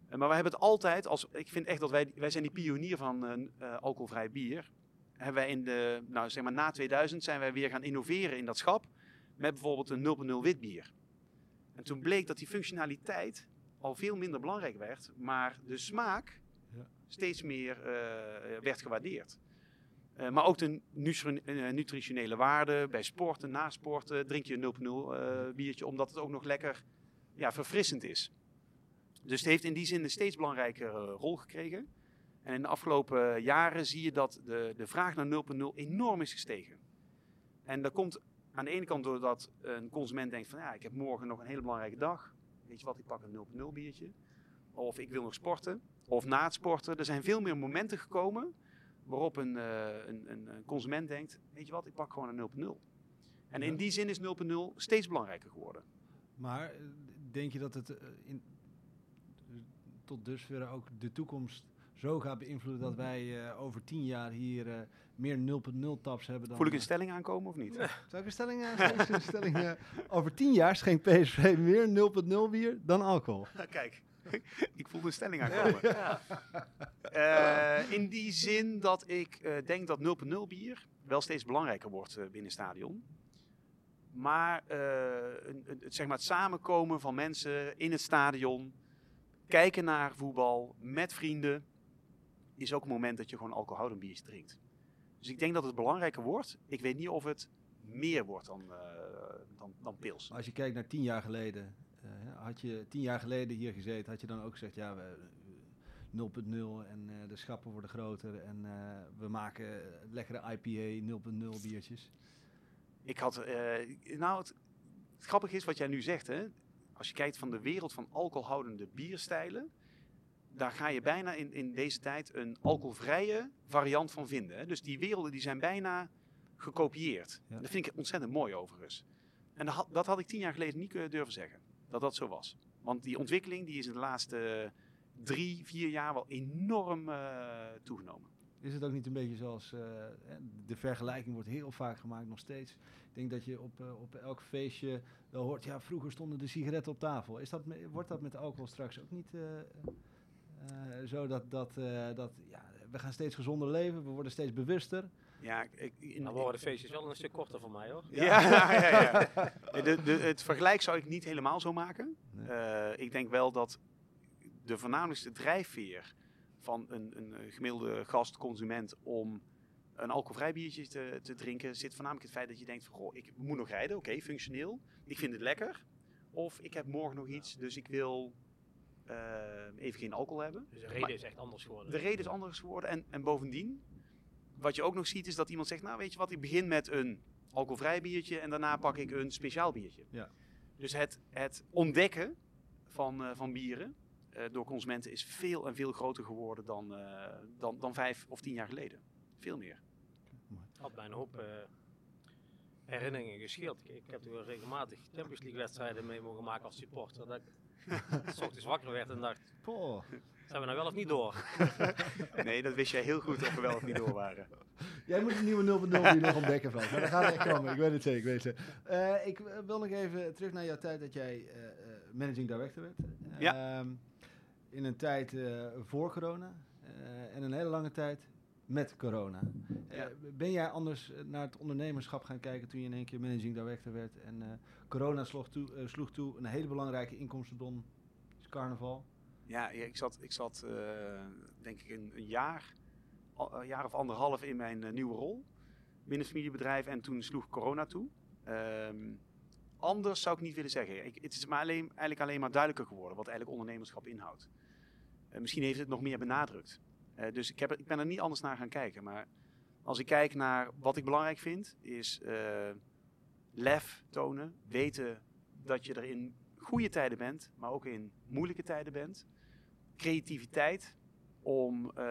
Uh, maar wij hebben het altijd, als, ik vind echt dat wij, wij zijn die pionier van uh, uh, alcoholvrij bier. Hebben wij in de, nou zeg maar na tweeduizend zijn wij weer gaan innoveren in dat schap. Met bijvoorbeeld een nul punt nul wit bier. En toen bleek dat die functionaliteit al veel minder belangrijk werd. Maar de smaak ja. steeds meer uh, werd gewaardeerd. Uh, maar ook de nutri- uh, nutritionele waarde bij sporten, na sporten. Drink je een nul punt nul uh, biertje omdat het ook nog lekker ja, verfrissend is. Dus het heeft in die zin een steeds belangrijkere rol gekregen. En in de afgelopen jaren zie je dat de, de vraag naar nul punt nul enorm is gestegen. En dat komt aan de ene kant doordat een consument denkt van ja, ik heb morgen nog een hele belangrijke dag. Weet je wat, ik pak een nul punt nul biertje. Of ik wil nog sporten. Of na het sporten. Er zijn veel meer momenten gekomen waarop een, uh, een, een consument denkt, weet je wat, ik pak gewoon een nul punt nul. En in die zin is nul punt nul steeds belangrijker geworden. Maar denk je dat het uh, in, tot dusver ook de toekomst zo gaat beïnvloeden dat wij uh, over tien jaar hier uh, meer nul punt nul taps hebben dan... Voel ik een stelling aankomen of niet? Uh, zou ik een stelling aangeven? een stelling, uh, over tien jaar schenkt P S V meer nul punt nul bier dan alcohol. Kijk, ik voel een stelling aankomen. Ja. Uh, in die zin dat ik uh, denk dat nul punt nul bier wel steeds belangrijker wordt uh, binnen het stadion. Maar uh, een, een, zeg maar het samenkomen van mensen in het stadion, kijken naar voetbal met vrienden, is ook een moment dat je gewoon alcoholhoudend biertje drinkt. Dus ik denk dat het belangrijker wordt. Ik weet niet of het meer wordt dan, uh, dan, dan pils. Als je kijkt naar tien jaar geleden, uh, had je tien jaar geleden hier gezeten, had je dan ook gezegd, ja, we, nul punt nul en uh, de schappen worden groter en uh, we maken lekkere I P A nul punt nul biertjes. Ik had, uh, nou het, het grappige is wat jij nu zegt, hè. Als je kijkt van de wereld van alcoholhoudende bierstijlen, daar ga je bijna in, in deze tijd een alcoholvrije variant van vinden. Hè. Dus die werelden die zijn bijna gekopieerd. Ja. Dat vind ik ontzettend mooi overigens. En dat had, dat had ik tien jaar geleden niet kunnen durven zeggen, dat dat zo was. Want die ontwikkeling die is in de laatste drie, vier jaar wel enorm uh, toegenomen. Is het ook niet een beetje zoals, uh, de vergelijking wordt heel vaak gemaakt nog steeds. Ik denk dat je op, uh, op elk feestje wel hoort, ja, vroeger stonden de sigaretten op tafel. Is dat, wordt dat met alcohol straks ook niet uh, uh, zo dat, dat, uh, dat ja, we gaan steeds gezonder leven, we worden steeds bewuster. Ja, ik, in, dan worden de feestjes wel een stuk korter voor mij, hoor. Ja, ja, ja, ja. De, de, het vergelijk zou ik niet helemaal zo maken. Nee. Uh, ik denk wel dat de voornamelijkste drijfveer van een, een gemiddelde gastconsument om een alcoholvrij biertje te, te drinken, zit voornamelijk het feit dat je denkt van, goh, ik moet nog rijden, oké, okay, functioneel. Ik vind het lekker. Of ik heb morgen nog iets, dus ik wil uh, even geen alcohol hebben. Dus de reden maar is echt anders geworden. De reden is anders geworden. En, en bovendien, wat je ook nog ziet, is dat iemand zegt, nou weet je wat, ik begin met een alcoholvrij biertje en daarna pak ik een speciaal biertje. Ja. Dus het, het ontdekken van, uh, van bieren uh, door consumenten is veel en veel groter geworden dan, uh, dan, dan vijf of tien jaar geleden. Veel meer. Ik had mij een hoop uh, herinneringen gescheeld. Ik, ik heb er regelmatig Champions League wedstrijden mee mogen maken als supporter. Dat ik s ochtends wakker werd en dacht, poh, zijn we nou wel of niet door? Nee, dat wist jij heel goed of we wel of niet door waren. Jij moet een nieuwe nul punt nul hier nog ontdekken, Frans. Maar dat gaat echt komen, ik weet het zeker. Ik, weet het zeker. Uh, ik wil nog even terug naar jouw tijd dat jij uh, managing director werd. Uh, ja. In een tijd uh, voor corona uh, en een hele lange tijd met corona. Ja. Uh, ben jij anders naar het ondernemerschap gaan kijken toen je in één keer managing director werd en uh, corona sloeg toe, uh, sloeg toe, een hele belangrijke inkomstenbron is carnaval? Ja, ik zat, ik zat uh, denk ik een, een jaar, een jaar of anderhalf in mijn uh, nieuwe rol binnen het familiebedrijf en toen sloeg corona toe. Um, anders zou ik niet willen zeggen. Ik, het is maar alleen, eigenlijk alleen maar duidelijker geworden wat eigenlijk ondernemerschap inhoudt. Uh, misschien heeft het nog meer benadrukt. Uh, dus ik, heb, ik ben er niet anders naar gaan kijken. Maar als ik kijk naar wat ik belangrijk vind, is uh, lef tonen. Weten dat je er in goede tijden bent, maar ook in moeilijke tijden bent. Creativiteit om uh,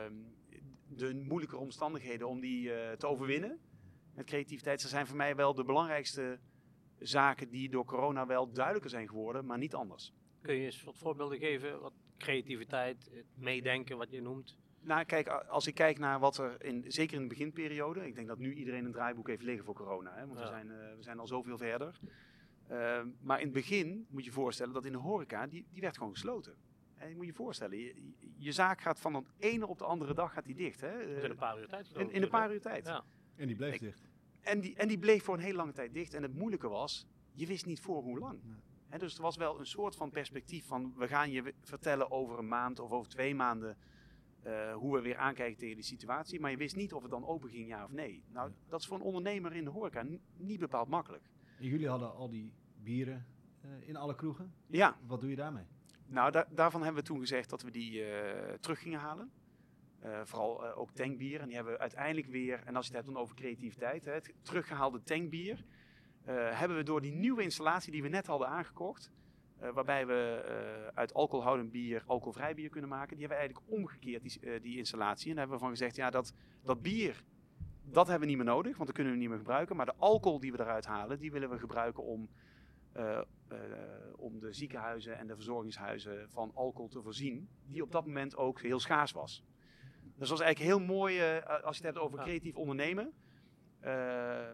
de moeilijke omstandigheden om die uh, te overwinnen. Met creativiteit, dat zijn voor mij wel de belangrijkste zaken die door corona wel duidelijker zijn geworden, maar niet anders. Kun je eens wat voorbeelden geven? Wat creativiteit, het meedenken, wat je noemt? Nou, kijk, als ik kijk naar wat er, in, zeker in de beginperiode, ik denk dat nu iedereen een draaiboek heeft liggen voor corona, hè, want ja. we, zijn, uh, we zijn al zoveel verder. Uh, maar in het begin moet je je voorstellen dat in de horeca, die, die werd gewoon gesloten. En je moet je voorstellen, je, je zaak gaat van de ene op de andere dag gaat die dicht. Hè? Dat is in een paar uur tijd. In, in een paar uur tijd. Ja. En die bleef Ik- dicht. En, die, en die bleef voor een hele lange tijd dicht. En het moeilijke was, je wist niet voor hoe lang. Nee. Hè, dus er was wel een soort van perspectief van, we gaan je w- vertellen over een maand of over twee maanden uh, hoe we weer aankijken tegen die situatie. Maar je wist niet of het dan open ging, ja of nee. Nou, Ja. dat is voor een ondernemer in de horeca n- niet bepaald makkelijk. En jullie hadden al die bieren uh, in alle kroegen. Ja, Wat doe je daarmee? nou da- daarvan hebben we toen gezegd dat we die uh, terug gingen halen. Uh, vooral uh, ook tankbier. En die hebben we uiteindelijk weer, en als je het hebt dan over creativiteit, hè, het teruggehaalde tankbier. Uh, hebben we door die nieuwe installatie die we net hadden aangekocht, uh, waarbij we uh, uit alcoholhoudend bier alcoholvrij bier kunnen maken, die hebben we eigenlijk omgekeerd, die, uh, die installatie. En daar hebben we van gezegd, ja, dat, dat bier, dat hebben we niet meer nodig, want dat kunnen we niet meer gebruiken. Maar de alcohol die we eruit halen, die willen we gebruiken om, uh, uh, om de ziekenhuizen en de verzorgingshuizen van alcohol te voorzien, die op dat moment ook heel schaars was. Dus dat was eigenlijk heel mooi, uh, als je het hebt over creatief ondernemen. Uh, uh,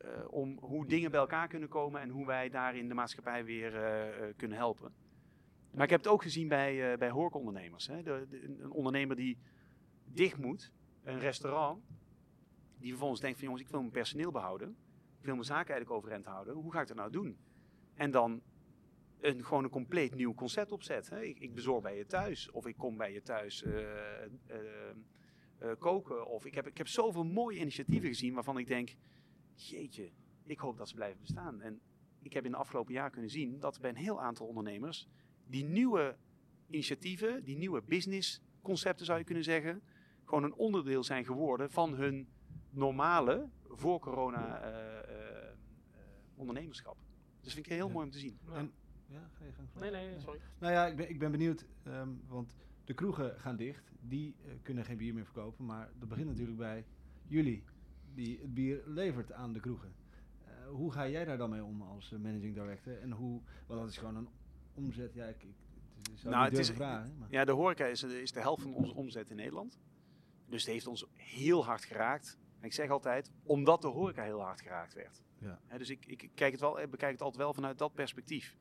om hoe dingen bij elkaar kunnen komen en hoe wij daarin de maatschappij weer uh, uh, kunnen helpen. Maar ik heb het ook gezien bij, uh, bij horecaondernemers. Hè. De, de, een ondernemer die dicht moet, een restaurant, die vervolgens denkt van jongens, ik wil mijn personeel behouden. Ik wil mijn zaak eigenlijk overeind houden. Hoe ga ik dat nou doen? En dan een, gewoon een compleet nieuw concept opzet. Hè. Ik, ik bezorg bij je thuis of ik kom bij je thuis uh, uh, uh, koken. Of ik heb, ik heb zoveel mooie initiatieven gezien waarvan ik denk, jeetje, ik hoop dat ze blijven bestaan. En ik heb in de afgelopen jaar kunnen zien dat bij een heel aantal ondernemers die nieuwe initiatieven, die nieuwe businessconcepten zou je kunnen zeggen, gewoon een onderdeel zijn geworden van hun normale, voor corona, uh, uh, uh, ondernemerschap. Dus vind ik heel Ja. mooi om te zien. Ja. En, ja, ga je gang. Nee, nee, sorry. Nou ja, ik ben, ik ben benieuwd, um, want de kroegen gaan dicht. Die uh, kunnen geen bier meer verkopen, maar dat begint natuurlijk bij jullie, die het bier levert aan de kroegen. Uh, hoe ga jij daar dan mee om als uh, managing director? En hoe, want dat is gewoon een omzet, ja, ik, ik het zou Nou, niet het is, durven vragen. Maar. ja, de horeca is, is de helft van onze omzet in Nederland. Dus het heeft ons heel hard geraakt. En ik zeg altijd, omdat de horeca heel hard geraakt werd. Ja. He, dus ik, ik kijk het wel, ik bekijk het altijd wel vanuit dat perspectief.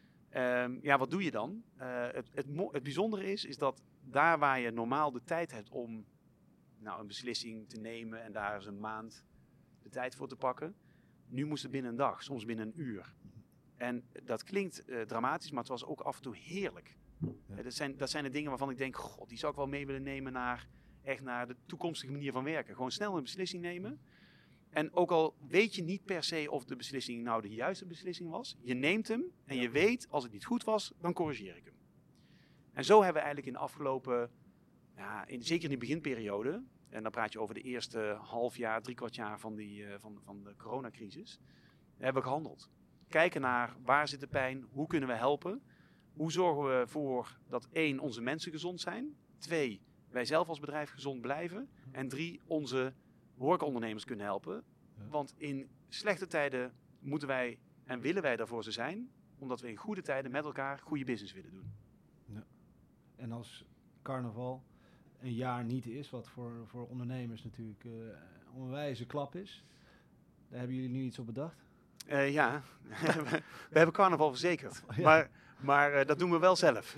Um, ja, wat doe je dan? Uh, het, het, mo- het bijzondere is, is dat daar waar je normaal de tijd hebt om nou, een beslissing te nemen en daar eens een maand de tijd voor te pakken, nu moest het binnen een dag, soms binnen een uur. En dat klinkt uh, dramatisch, maar het was ook af en toe heerlijk. Ja. Uh, dat, zijn, dat zijn de dingen waarvan ik denk, god, die zou ik wel mee willen nemen naar, echt naar de toekomstige manier van werken. Gewoon snel een beslissing nemen. En ook al weet je niet per se of de beslissing nou de juiste beslissing was, je neemt hem en je weet, als het niet goed was, dan corrigeer ik hem. En zo hebben we eigenlijk in de afgelopen, ja, in, zeker in de beginperiode, en dan praat je over de eerste half jaar, drie kwart jaar van, die, uh, van, van de coronacrisis, hebben we gehandeld. Kijken naar waar zit de pijn, hoe kunnen we helpen, hoe zorgen we ervoor dat één, onze mensen gezond zijn, twee, wij zelf als bedrijf gezond blijven en drie, onze horecaondernemers kunnen helpen. Ja. Want in slechte tijden moeten wij en willen wij daarvoor ze zijn, omdat we in goede tijden met elkaar goede business willen doen. Ja. En als carnaval een jaar niet is, wat voor, voor ondernemers natuurlijk uh, een onwijze klap is, daar hebben jullie nu iets op bedacht? Uh, ja, we, we hebben carnaval verzekerd. Ja. Maar, maar uh, dat doen we wel zelf.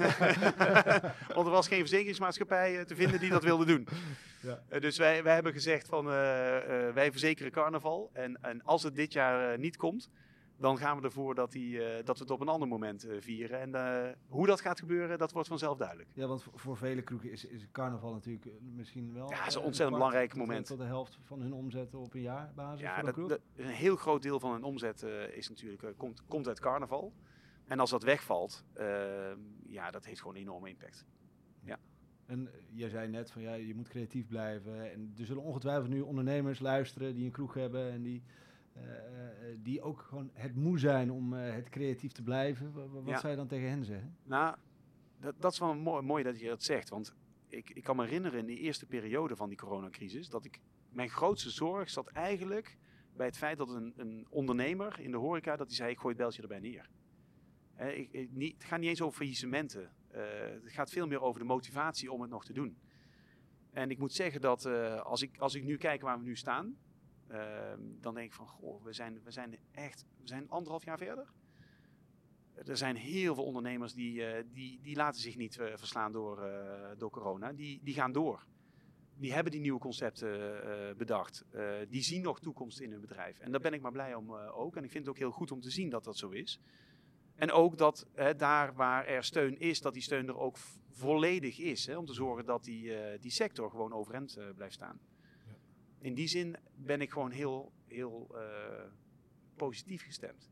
Want er was geen verzekeringsmaatschappij uh, te vinden die dat wilde doen. Ja. Uh, dus wij, wij hebben gezegd van uh, uh, wij verzekeren carnaval. En, en als het dit jaar uh, niet komt, dan gaan we ervoor dat, die, uh, dat we het op een ander moment uh, vieren. En uh, hoe dat gaat gebeuren, dat wordt vanzelf duidelijk. Ja, want voor, voor vele kroegen is, is carnaval natuurlijk uh, misschien wel... Ja, het is een uh, ontzettend kwart belangrijk tot, moment. Tot de helft van hun omzet op een jaarbasis Ja, voor dat, een kroeg. dat, een heel groot deel van hun omzet uh, is natuurlijk, uh, komt, komt uit carnaval. En als dat wegvalt, uh, ja, dat heeft gewoon een enorme impact. Ja. En uh, jij zei net van ja, je moet creatief blijven. En er zullen ongetwijfeld nu ondernemers luisteren die een kroeg hebben en die, uh, uh, die ook gewoon het moe zijn om uh, het creatief te blijven. W- w- wat Ja. zou je dan tegen hen zeggen? Nou, dat, dat is wel mooi, mooi dat je dat zegt. Want ik, ik kan me herinneren in de eerste periode van die coronacrisis, dat ik, mijn grootste zorg zat eigenlijk bij het feit dat een, een ondernemer in de horeca, dat hij zei, ik gooi het beltje erbij neer. He, ik, ik, niet, het gaat niet eens over faillissementen. Uh, het gaat veel meer over de motivatie om het nog te doen. En ik moet zeggen dat uh, als, ik, als ik nu kijk waar we nu staan, uh, dan denk ik van, goh, we zijn, we zijn echt, we zijn anderhalf jaar verder. Uh, er zijn heel veel ondernemers die, uh, die, die laten zich niet uh, verslaan door, uh, door corona. Die, die gaan door. Die hebben die nieuwe concepten uh, bedacht. Uh, die zien nog toekomst in hun bedrijf. En daar ben ik maar blij om uh, ook. En ik vind het ook heel goed om te zien dat dat zo is. En ook dat uh, daar waar er steun is, dat die steun er ook v- volledig is. Hè, om te zorgen dat die, uh, die sector gewoon overeind uh, blijft staan. Ja. In die zin ben ik gewoon heel, heel uh, positief gestemd.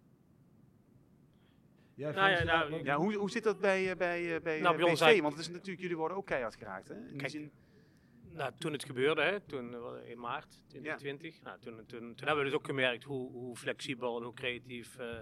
Ja, nou ja, nou, ja, hoe, hoe zit dat bij, bij, bij nou, P S V? Bij Want het is natuurlijk, jullie worden ook keihard geraakt. Hè? In Kijk, die zin... nou, toen het gebeurde, hè, toen, in maart twintig twintig, ja. nou, toen, toen, toen hebben we dus ook gemerkt hoe, hoe flexibel en hoe creatief uh,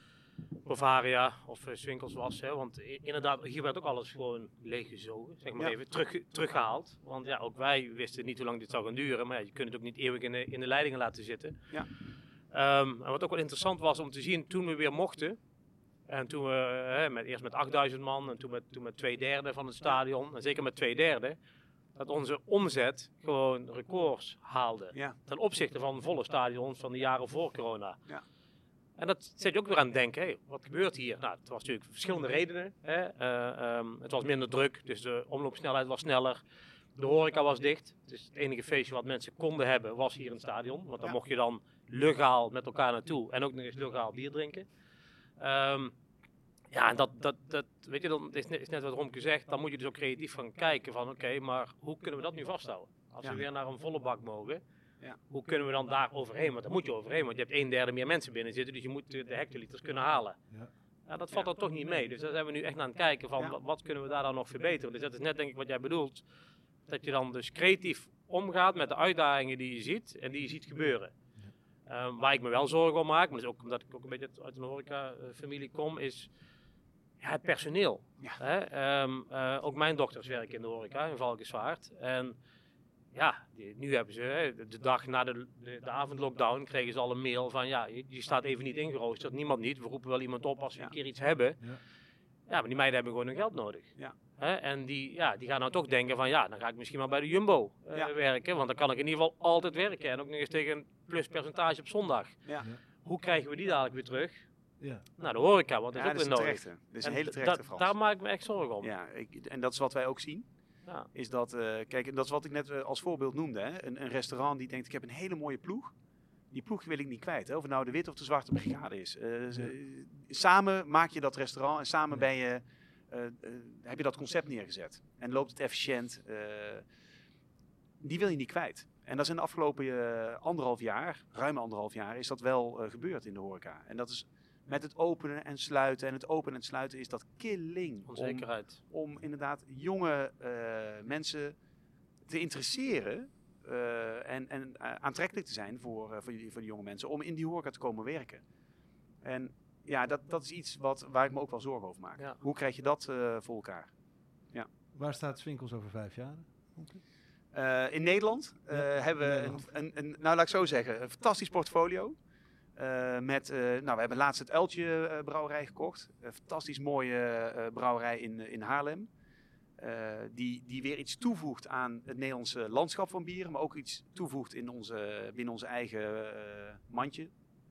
Bavaria of uh, Swinkels was. Hè, want i- inderdaad, hier werd ook alles gewoon leeggezogen, zeg maar ja. even, terug, teruggehaald. Want ja, ook wij wisten niet hoe lang dit zou gaan duren, maar ja, je kunt het ook niet eeuwig in de, in de leidingen laten zitten. Ja. Um, en wat ook wel interessant was om te zien, toen we weer mochten, en toen we hè, met, eerst met achtduizend man en toen met, toen met twee derde van het stadion, en zeker met twee derde, dat onze omzet gewoon records haalde. Ja. Ten opzichte van volle stadions van de jaren voor corona. Ja. En dat zet je ook weer aan het denken, hey, wat gebeurt hier? Nou, het was natuurlijk verschillende redenen. Hè. Uh, um, het was minder druk, dus de omloopsnelheid was sneller. De horeca was dicht. Dus het enige feestje wat mensen konden hebben was hier in het stadion. Want dan ja. mocht je dan legaal met elkaar naartoe en ook nog eens legaal bier drinken. Um, ja, en dat, dat, dat, weet je, dan is net, is net wat Romke zegt, dan moet je dus ook creatief gaan kijken van, oké, okay, maar hoe kunnen we dat nu vasthouden? Als ja. we weer naar een volle bak mogen, ja. hoe kunnen we dan daar overheen? Want daar moet je overheen, want je hebt een derde meer mensen binnen zitten, dus je moet de hectoliters kunnen halen. Ja. Ja, dat valt ja. dan toch niet mee, dus daar zijn we nu echt aan het kijken van, ja. wat kunnen we daar dan nog verbeteren? Dus dat is net denk ik wat jij bedoelt, dat je dan dus creatief omgaat met de uitdagingen die je ziet en die je ziet gebeuren. Um, waar ik me wel zorgen om maak, maar dat is ook omdat ik ook een beetje uit een horeca-familie kom, is ja, het personeel. Ja. Hè? Um, uh, ook mijn dochters werken in de horeca in Valkenswaard. En ja, die, nu hebben ze, hè, de dag na de, de, de avondlockdown, kregen ze al een mail van ja, je, je staat even niet ingeroosterd, niemand niet. We roepen wel iemand op als we ja. een keer iets hebben. Ja. ja, maar die meiden hebben gewoon hun geld nodig. Ja. Hè? En die, ja, die gaan nou toch denken van ja, dan ga ik misschien maar bij de Jumbo uh, ja. werken. Want dan kan ik in ieder geval altijd werken. En ook nog eens tegen een pluspercentage op zondag. Ja. Ja. Hoe krijgen we die dadelijk weer terug? Ja. Nou, de horeca, want dat ja, is ook weer nodig. Dat is een hele terechte Frans. Daar maak ik me echt zorgen om. Ja, ik, en dat is wat wij ook zien. Ja. Is dat, uh, kijk, en dat is wat ik net uh, als voorbeeld noemde. Hè? Een, een restaurant die denkt, ik heb een hele mooie ploeg. Die ploeg wil ik niet kwijt. Hè? Of het nou de witte of de zwarte brigade is. Uh, ja. z- samen maak je dat restaurant en samen ja. ben je, uh, uh, heb je dat concept neergezet. En loopt het efficiënt. Uh, die wil je niet kwijt. En dat is in de afgelopen uh, anderhalf jaar, ruim anderhalf jaar, is dat wel uh, gebeurd in de horeca. En dat is met het openen en sluiten. En het openen en sluiten is dat killing. Onzekerheid. Om, om inderdaad jonge uh, mensen te interesseren uh, en, en uh, aantrekkelijk te zijn voor, uh, voor, die, voor die jonge mensen. Om in die horeca te komen werken. En ja, dat, dat is iets wat, waar ik me ook wel zorgen over maak. Ja. Hoe krijg je dat uh, voor elkaar? Ja. Waar staat Swinkels over vijf jaar? Okay. Uh, in Nederland uh, ja, hebben we een, een, een, nou laat ik zo zeggen, een fantastisch portfolio. Uh, met, uh, nou, we hebben laatst het Uiltje uh, brouwerij gekocht. Een fantastisch mooie uh, brouwerij in, in Haarlem. Uh, die, die weer iets toevoegt aan het Nederlandse landschap van bieren. Maar ook iets toevoegt in onze, binnen onze eigen uh, mandje.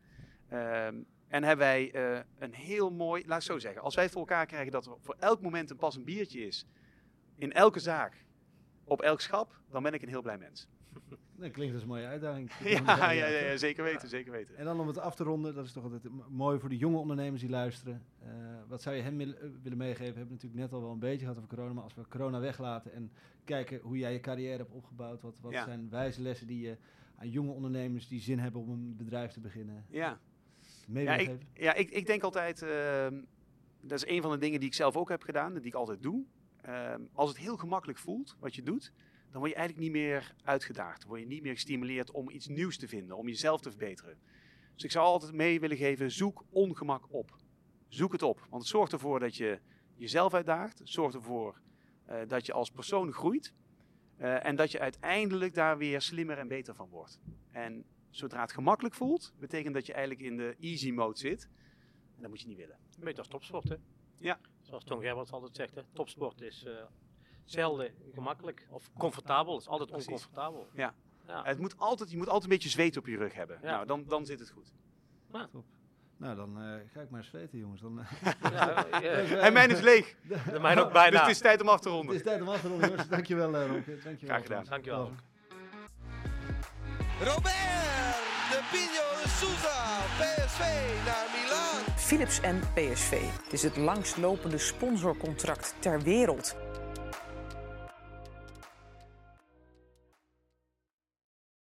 Uh, en hebben wij uh, een heel mooi, laat ik zo zeggen. Als wij het voor elkaar krijgen dat er voor elk moment een passend biertje is. In elke zaak. Op elk schap, dan ben ik een heel blij mens. Dat klinkt als een mooie uitdaging. ja, ja, ja, ja, zeker weten, ja. zeker weten. En dan om het af te ronden, dat is toch altijd mooi voor de jonge ondernemers die luisteren. Uh, wat zou je hen willen meegeven? We hebben natuurlijk net al wel een beetje gehad over corona, maar als we corona weglaten en kijken hoe jij je carrière hebt opgebouwd, wat, wat ja. zijn wijze lessen die je aan jonge ondernemers die zin hebben om een bedrijf te beginnen ja. mee ja, willen ik, geven? Ja, ik, ik denk altijd, uh, dat is een van de dingen die ik zelf ook heb gedaan, die ik altijd doe. Uh, als het heel gemakkelijk voelt, wat je doet, dan word je eigenlijk niet meer uitgedaagd. Dan word je niet meer gestimuleerd om iets nieuws te vinden, om jezelf te verbeteren. Dus ik zou altijd mee willen geven, zoek ongemak op. Zoek het op, want het zorgt ervoor dat je jezelf uitdaagt. Het zorgt ervoor uh, dat je als persoon groeit. Uh, en dat je uiteindelijk daar weer slimmer en beter van wordt. En zodra het gemakkelijk voelt, betekent dat je eigenlijk in de easy mode zit. En dat moet je niet willen. Een beetje als topsport, hè? Ja. Zoals Tom Gerberts altijd zegt, hè? Topsport is uh, zelden gemakkelijk of comfortabel. Het is altijd Precies. oncomfortabel. Ja. Ja. Het moet altijd, je moet altijd een beetje zweet op je rug hebben. Ja. Nou, dan, dan zit het goed. Ja. Top. Nou, dan uh, ga ik maar eens zweten, jongens. Dan, Ja, uh, en mijn is leeg. De mijne ook bijna. Dus het is tijd om af te ronden. Het is tijd om af te ronden, jongens. Dankjewel, uh, Romke. Dankjewel. Graag gedaan. Dankjewel. Oh. Robert de Pino de Souza, P S V naar Milaan. Philips en P S V. Het is het langstlopende sponsorcontract ter wereld.